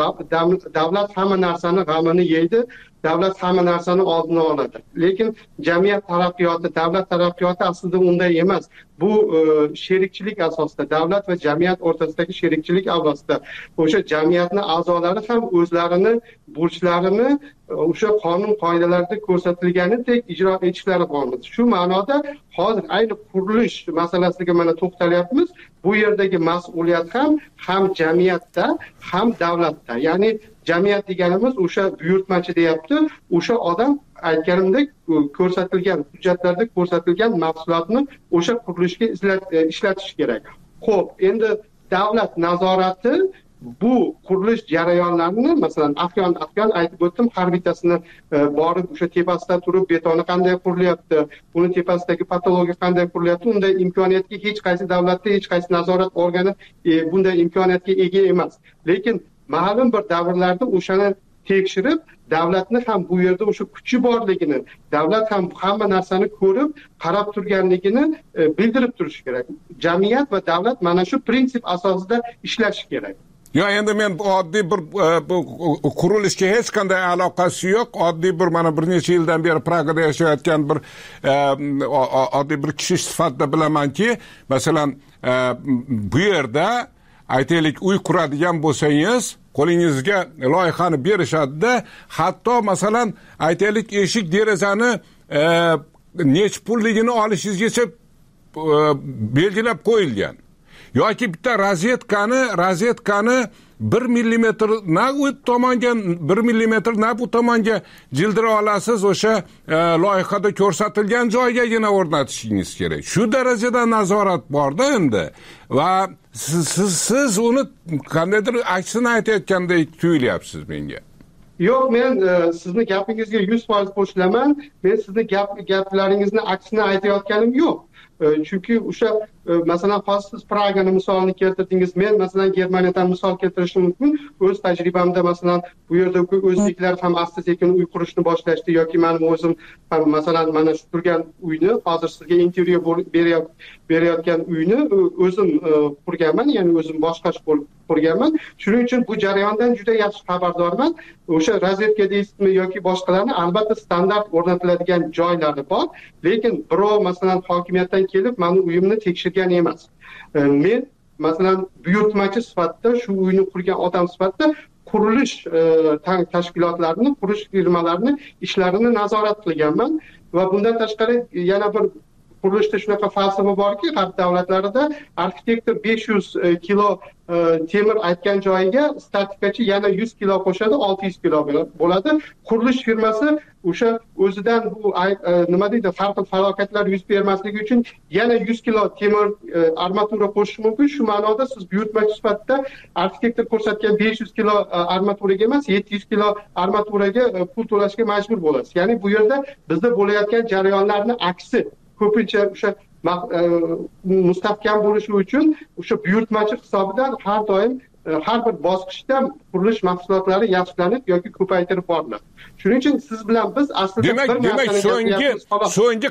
davlat hamma narsani g'amini yeydi, davlat hamma narsani oldini oladi. Lekin jamiyat taraqqiyoti, davlat taraqqiyoti aslida unday emas. Bu sherikchilik asosida, davlat va jamiyat o'rtasidagi sherikchilik asosida o'sha jamiyatning a'zolari ham o'zlarini burchlarini o'sha qonun qoidalarida ko'rsatilganidek ijro etishlari lozim. Shu ma'noda hozir ayni qurilish masalasiga mana to'xtalyapmiz. Bu yerdagi mas'uliyat ham jamiyatda, ham davlatda. Ya'ni jamiyat deganimiz o'sha buyurtmachi deyapti, o'sha odam aytganimdek ko'rsatilgan hujjatlarda ko'rsatilgan mahsulotni o'sha qurilishga ishlatish kerak. Xo'p, endi davlat nazorati bu qurilish jarayonlarini, masalan, Afyon aytib o'tdim, har bittasini borib o'sha tepasida turib betoni qanday qurilyapti, uni tepasidagi patologiya qanday qurilyapti, unday imkoniyatga hech qaysi davlatda, hech qaysi nazorat organi bunday imkoniyatga ega emas. Lekin ma'lum bir davrlarda o'shani tekshirib, davlatni ham bu yerda o'sha kuchi borligini, davlat ham hamma narsani ko'rib, qarab turganligini bildirib turish kerak. Jamiyat va davlat mana shu prinsip asosida ishlashi kerak. Ya endi men oddiy bir qurilishga hech qanday aloqasi yo'q. Oddiy bir mana bir necha yildan beri Pragada yashayotgan bir oddiy bir kishi sifatida bilamanki, masalan, bu yerda aytaylik uy quradigan bo'lsangiz, qo'lingizga loyihani berishadi-da, hatto masalan aytaylik eshik derazani nech pulligini olishingizgacha belgilab qo'yilgan. Yoki bitta rozetkani 1 millimetr na u tomonga, 1 millimetr na bu tomonga jildira olasiz, o'sha loyihada ko'rsatilgan joygagina o'rnatishingiz kerak. Shu darajada nazorat borda endi va siz uni qandaydir aksini aytayotgandek tuyulyapsiz menga. Yo'q, men sizni gapingizga 100% qo'shilaman. Men sizni gaplaringizni aksini aytayotganim yo'q. Chunki o'sha masalan hozir siz Pragani misolini keltirdingiz, men masalan Germaniyadan misol keltirishim mumkin. O'z tajribamda masalan bu yerda o'zbeklar ham asta-sekin uy qurishni boshlashdi yoki men o'zim ham masalan mana shu turgan uyni hozir sizga intervyu berayotgan uyni o'zim qurganman, ya'ni o'zim boshqacha qurganman. Shuning uchun bu jarayondan juda yaxshi xabardorman. O'sha razvedka deysizmi yoki boshqalarni albatta standart o'rnatiladigan joylari bor, lekin birov masalan hokimiyatdan kelib meni uyimni tekshirgan emas. Men masalan buyurtmachi sifatida shu uyni qurgan odam sifatida qurilish tashkilotlarini, qurish firmalarini ishlarini nazorat qilganman va bundan tashqari yana bir qurilishda shunaqa falsafa borki, g'arb davlatlarida arxitektor 500 kilo temir aytgan joyiga statikachi yana 100 kilo qo'shadi, 600 kilo bo'ladi. Qurilish firmasi o'sha o'zidan bu nima deydi, farqli falokatlar yuz bermasligi uchun yana 100 kilo temir armatura qo'shishi mumkin. Shu ma'noda siz buyurtmachi sifatida arxitektor ko'rsatgan 500 kilo armaturaga emas, 700 kilo armaturaga pul to'lashga majbur bo'lasiz. Ya'ni bu yerda bizda bo'layotgan jarayonlarni aksi ko'pincha o'sha mustahkam bo'lishi uchun o'sha buyurtmachi hisobidan har doim har bir bosqichda qurilish mahsulotlari yaxshilanib yoki ko'paytirib boriladi. Shuning uchun siz bilan biz aslida demak so'nggi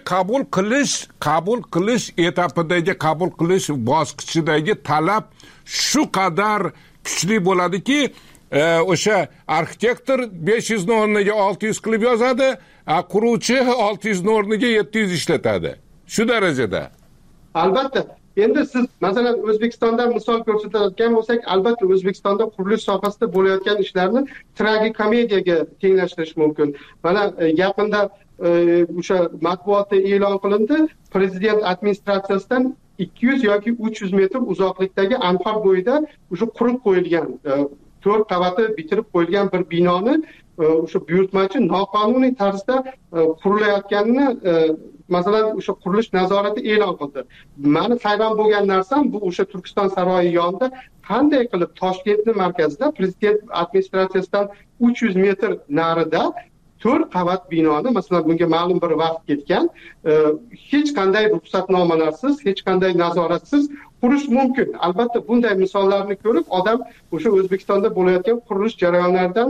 qabul qilish etapidagi qabul qilish bosqichidagi talab shu qadar kuchli bo'ladiki, o'sha arxitektor 500 ni o'rniga 600 qilib yozadi, quruvchi 600 ni o'rniga 700 ishlatadi. Shu darajada. Albatta. Endi siz masalan O'zbekistondan misol ko'rsatayotgan bo'lsak, albatta O'zbekistonda qurilish sohasida bo'layotgan ishlarni tragikomediyaga tenglashtirish mumkin. Mana yaqinda o'sha matbuotda e'lon qilindi, prezident administratsiyasidan 200 yoki 300 metr uzoqlikdagi anhor bo'yida o'sha qurib qo'yilgan 4 qavatli bitirib qo'yilgan bir binoni o'sha buyurtmachi noqonuniy tarzda qurilayotganini masalan o'sha qurilish nazorati e'lon qildi. Meni hayron bo'lgan narsam bu o'sha Turkiston saroyi yonida qanday qilib Toshkentni markazida prezident administratsiyasidan 300 metr narida 4 qavat binoni, masalan bunga ma'lum bir vaqt ketgan, hech qanday ruxsatnomalarsiz, hech qanday nazoratsiz qurish mumkin. Albatta bunday misollarni ko'rib odam o'sha O'zbekistonda bo'layotgan qurilish jarayonlaridan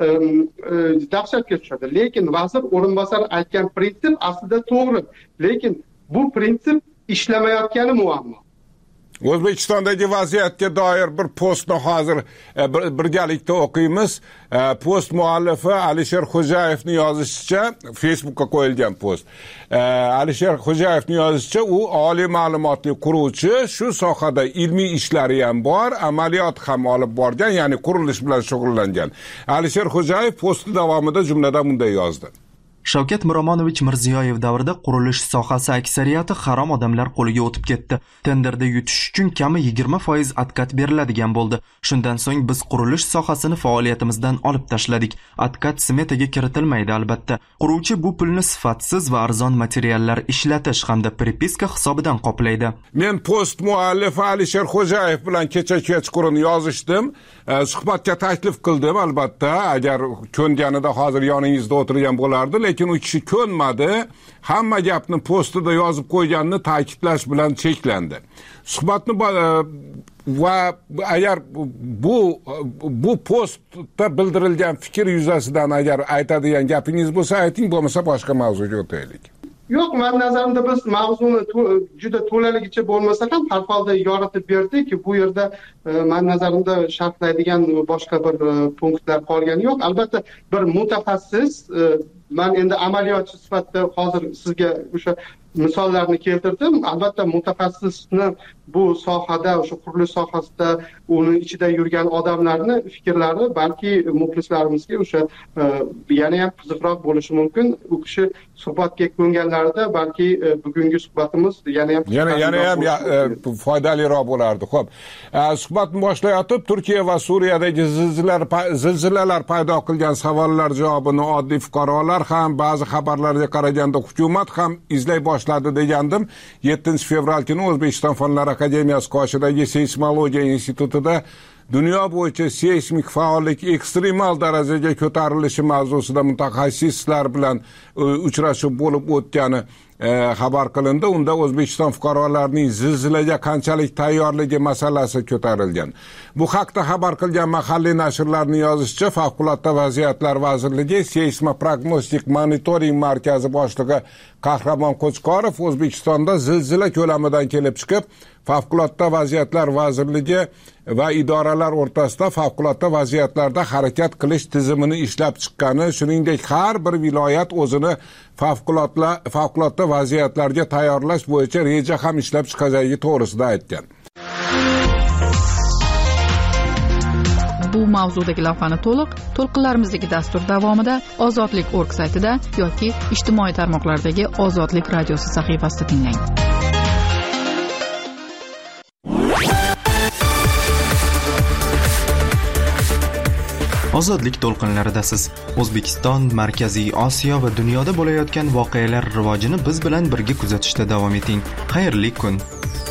dahshatga tushadi. Lekin vazir o'rinbosari aytgan prinsip aslida to'g'ri, lekin bu prinsip ishlamayotgani muammo. O'zbekistondagi vaziyatga doir bir postni hozir birgalikda o'qiymiz. Post muallifi Alisher Xo'jayevning yozishicha, Facebookka qo'yilgan post. Alisher Xo'jayevning yozishicha, u oliy ma'lumotli quruvchi, shu sohada ilmiy ishlari ham bor, amaliyot ham olib borgan, ya'ni qurilish bilan shug'ullangan. Alisher Xo'jayev posti davomida jumladan bunday yozdi. Shavkat Miromonovich Mirziyoyev davrida qurilish sohasi aksariyati harom odamlar qo'liga o'tib ketdi. Tenderda yutish uchun kami 20% atkat beriladigan bo'ldi. Shundan so'ng biz qurilish sohasini faoliyatimizdan olib tashladik. Atkat smetaga kiritilmaydi albatta. Quruvchi bu pulni sifatsiz va arzon materiallar ishlatish hamda pripiska hisobidan qoplaydi. Men post muallifi Alisher Xo'jayev bilan kechqurun yozishdim. Suhbatga taklif qildim albatta, agar ko'nganida hozir yoningizda o'tirgan bo'lardi, lekin u kishi ko'nmadi. Hamma gapni postida yozib qo'yganini ta'kidlash bilan cheklandi. Suhbatni va agar bu postda bildirilgan fikr yuzasidan agar aytadigan gapingiz bo'lsa ayting, bo'lmasa boshqa mavzuga o'taylik. Yo'q, men nazarimda biz mavzuni juda to'laligicha bo'lmasa ham har holda yoritib berdik. Bu yerda men nazarimda sharhlaydigan boshqa bir punktlar qolgani yo'q. Albatta bir mutaxassis, men endi amaliyotchi sifatida hozir sizga o'sha misollarni keltirdim. Albatta mutaxassisni bu sohada, o'sha qurilish sohasida uni ichida yurgan odamlarni fikrlari balki muxlislarimizga o'sha yana ham qiziqroq bo'lishi mumkin. U kishi suhbatga ko'nganlarida balki bugungi suhbatimiz yana ham foydaliroq bo'lardi. Xo'p, suhbatni boshlayotib Turkiya va Suriyadagi zilzilalar paydo qilgan savollar javobini oddiy fuqarolar ham, ba'zi xabarlarga qaraganda hukumat ham izlay boshladi degandim. 7-fevral kuni O'zbekiston Fanlar Akademiyasi qoshidagi seysmologiya institutida dunyo bo'yicha seysmik faollik ekstremal darajaga ko'tarilishi mavzusida mutaxassislar bilan uchrashuv bo'lib o'tgani xabar qilindi. Unda O'zbekiston fuqarolarining zilzilaga qanchalik tayyorligi masalasi ko'tarilgan. Bu haqda xabar qilgan mahalliy nashrlarning yozishicha, Favqulodda vaziyatlar vazirligi Seysmoprognostik monitoring markazi boshlig'i Qahramon Qo'chqorov O'zbekistonda zilzila ko'lamidan kelib chiqib, Favqulodda vaziyatlar vazirligi va idoralar o'rtasida favqulodda vaziyatlarda harakat qilish tizimini ishlab chiqqani, shuningdek har bir viloyat o'zini favqulodda vaziyatlarga tayyorlash bo'yicha reja ham ishlab chiqacakligi to'g'risida aytgan. Bu mavzudagi lavhani to'lqinlarimizdagi dastur davomida Ozodlik.org saytida yoki ijtimoiy tarmoqlardagi Ozodlik radiosi sahifasida tinglang. Ozodlik to'lqinlaridasiz. O'zbekiston, Markaziy Osiyo va dunyoda bo'layotgan voqealar rivojini biz bilan birga kuzatishda davom eting. Xayrli kun.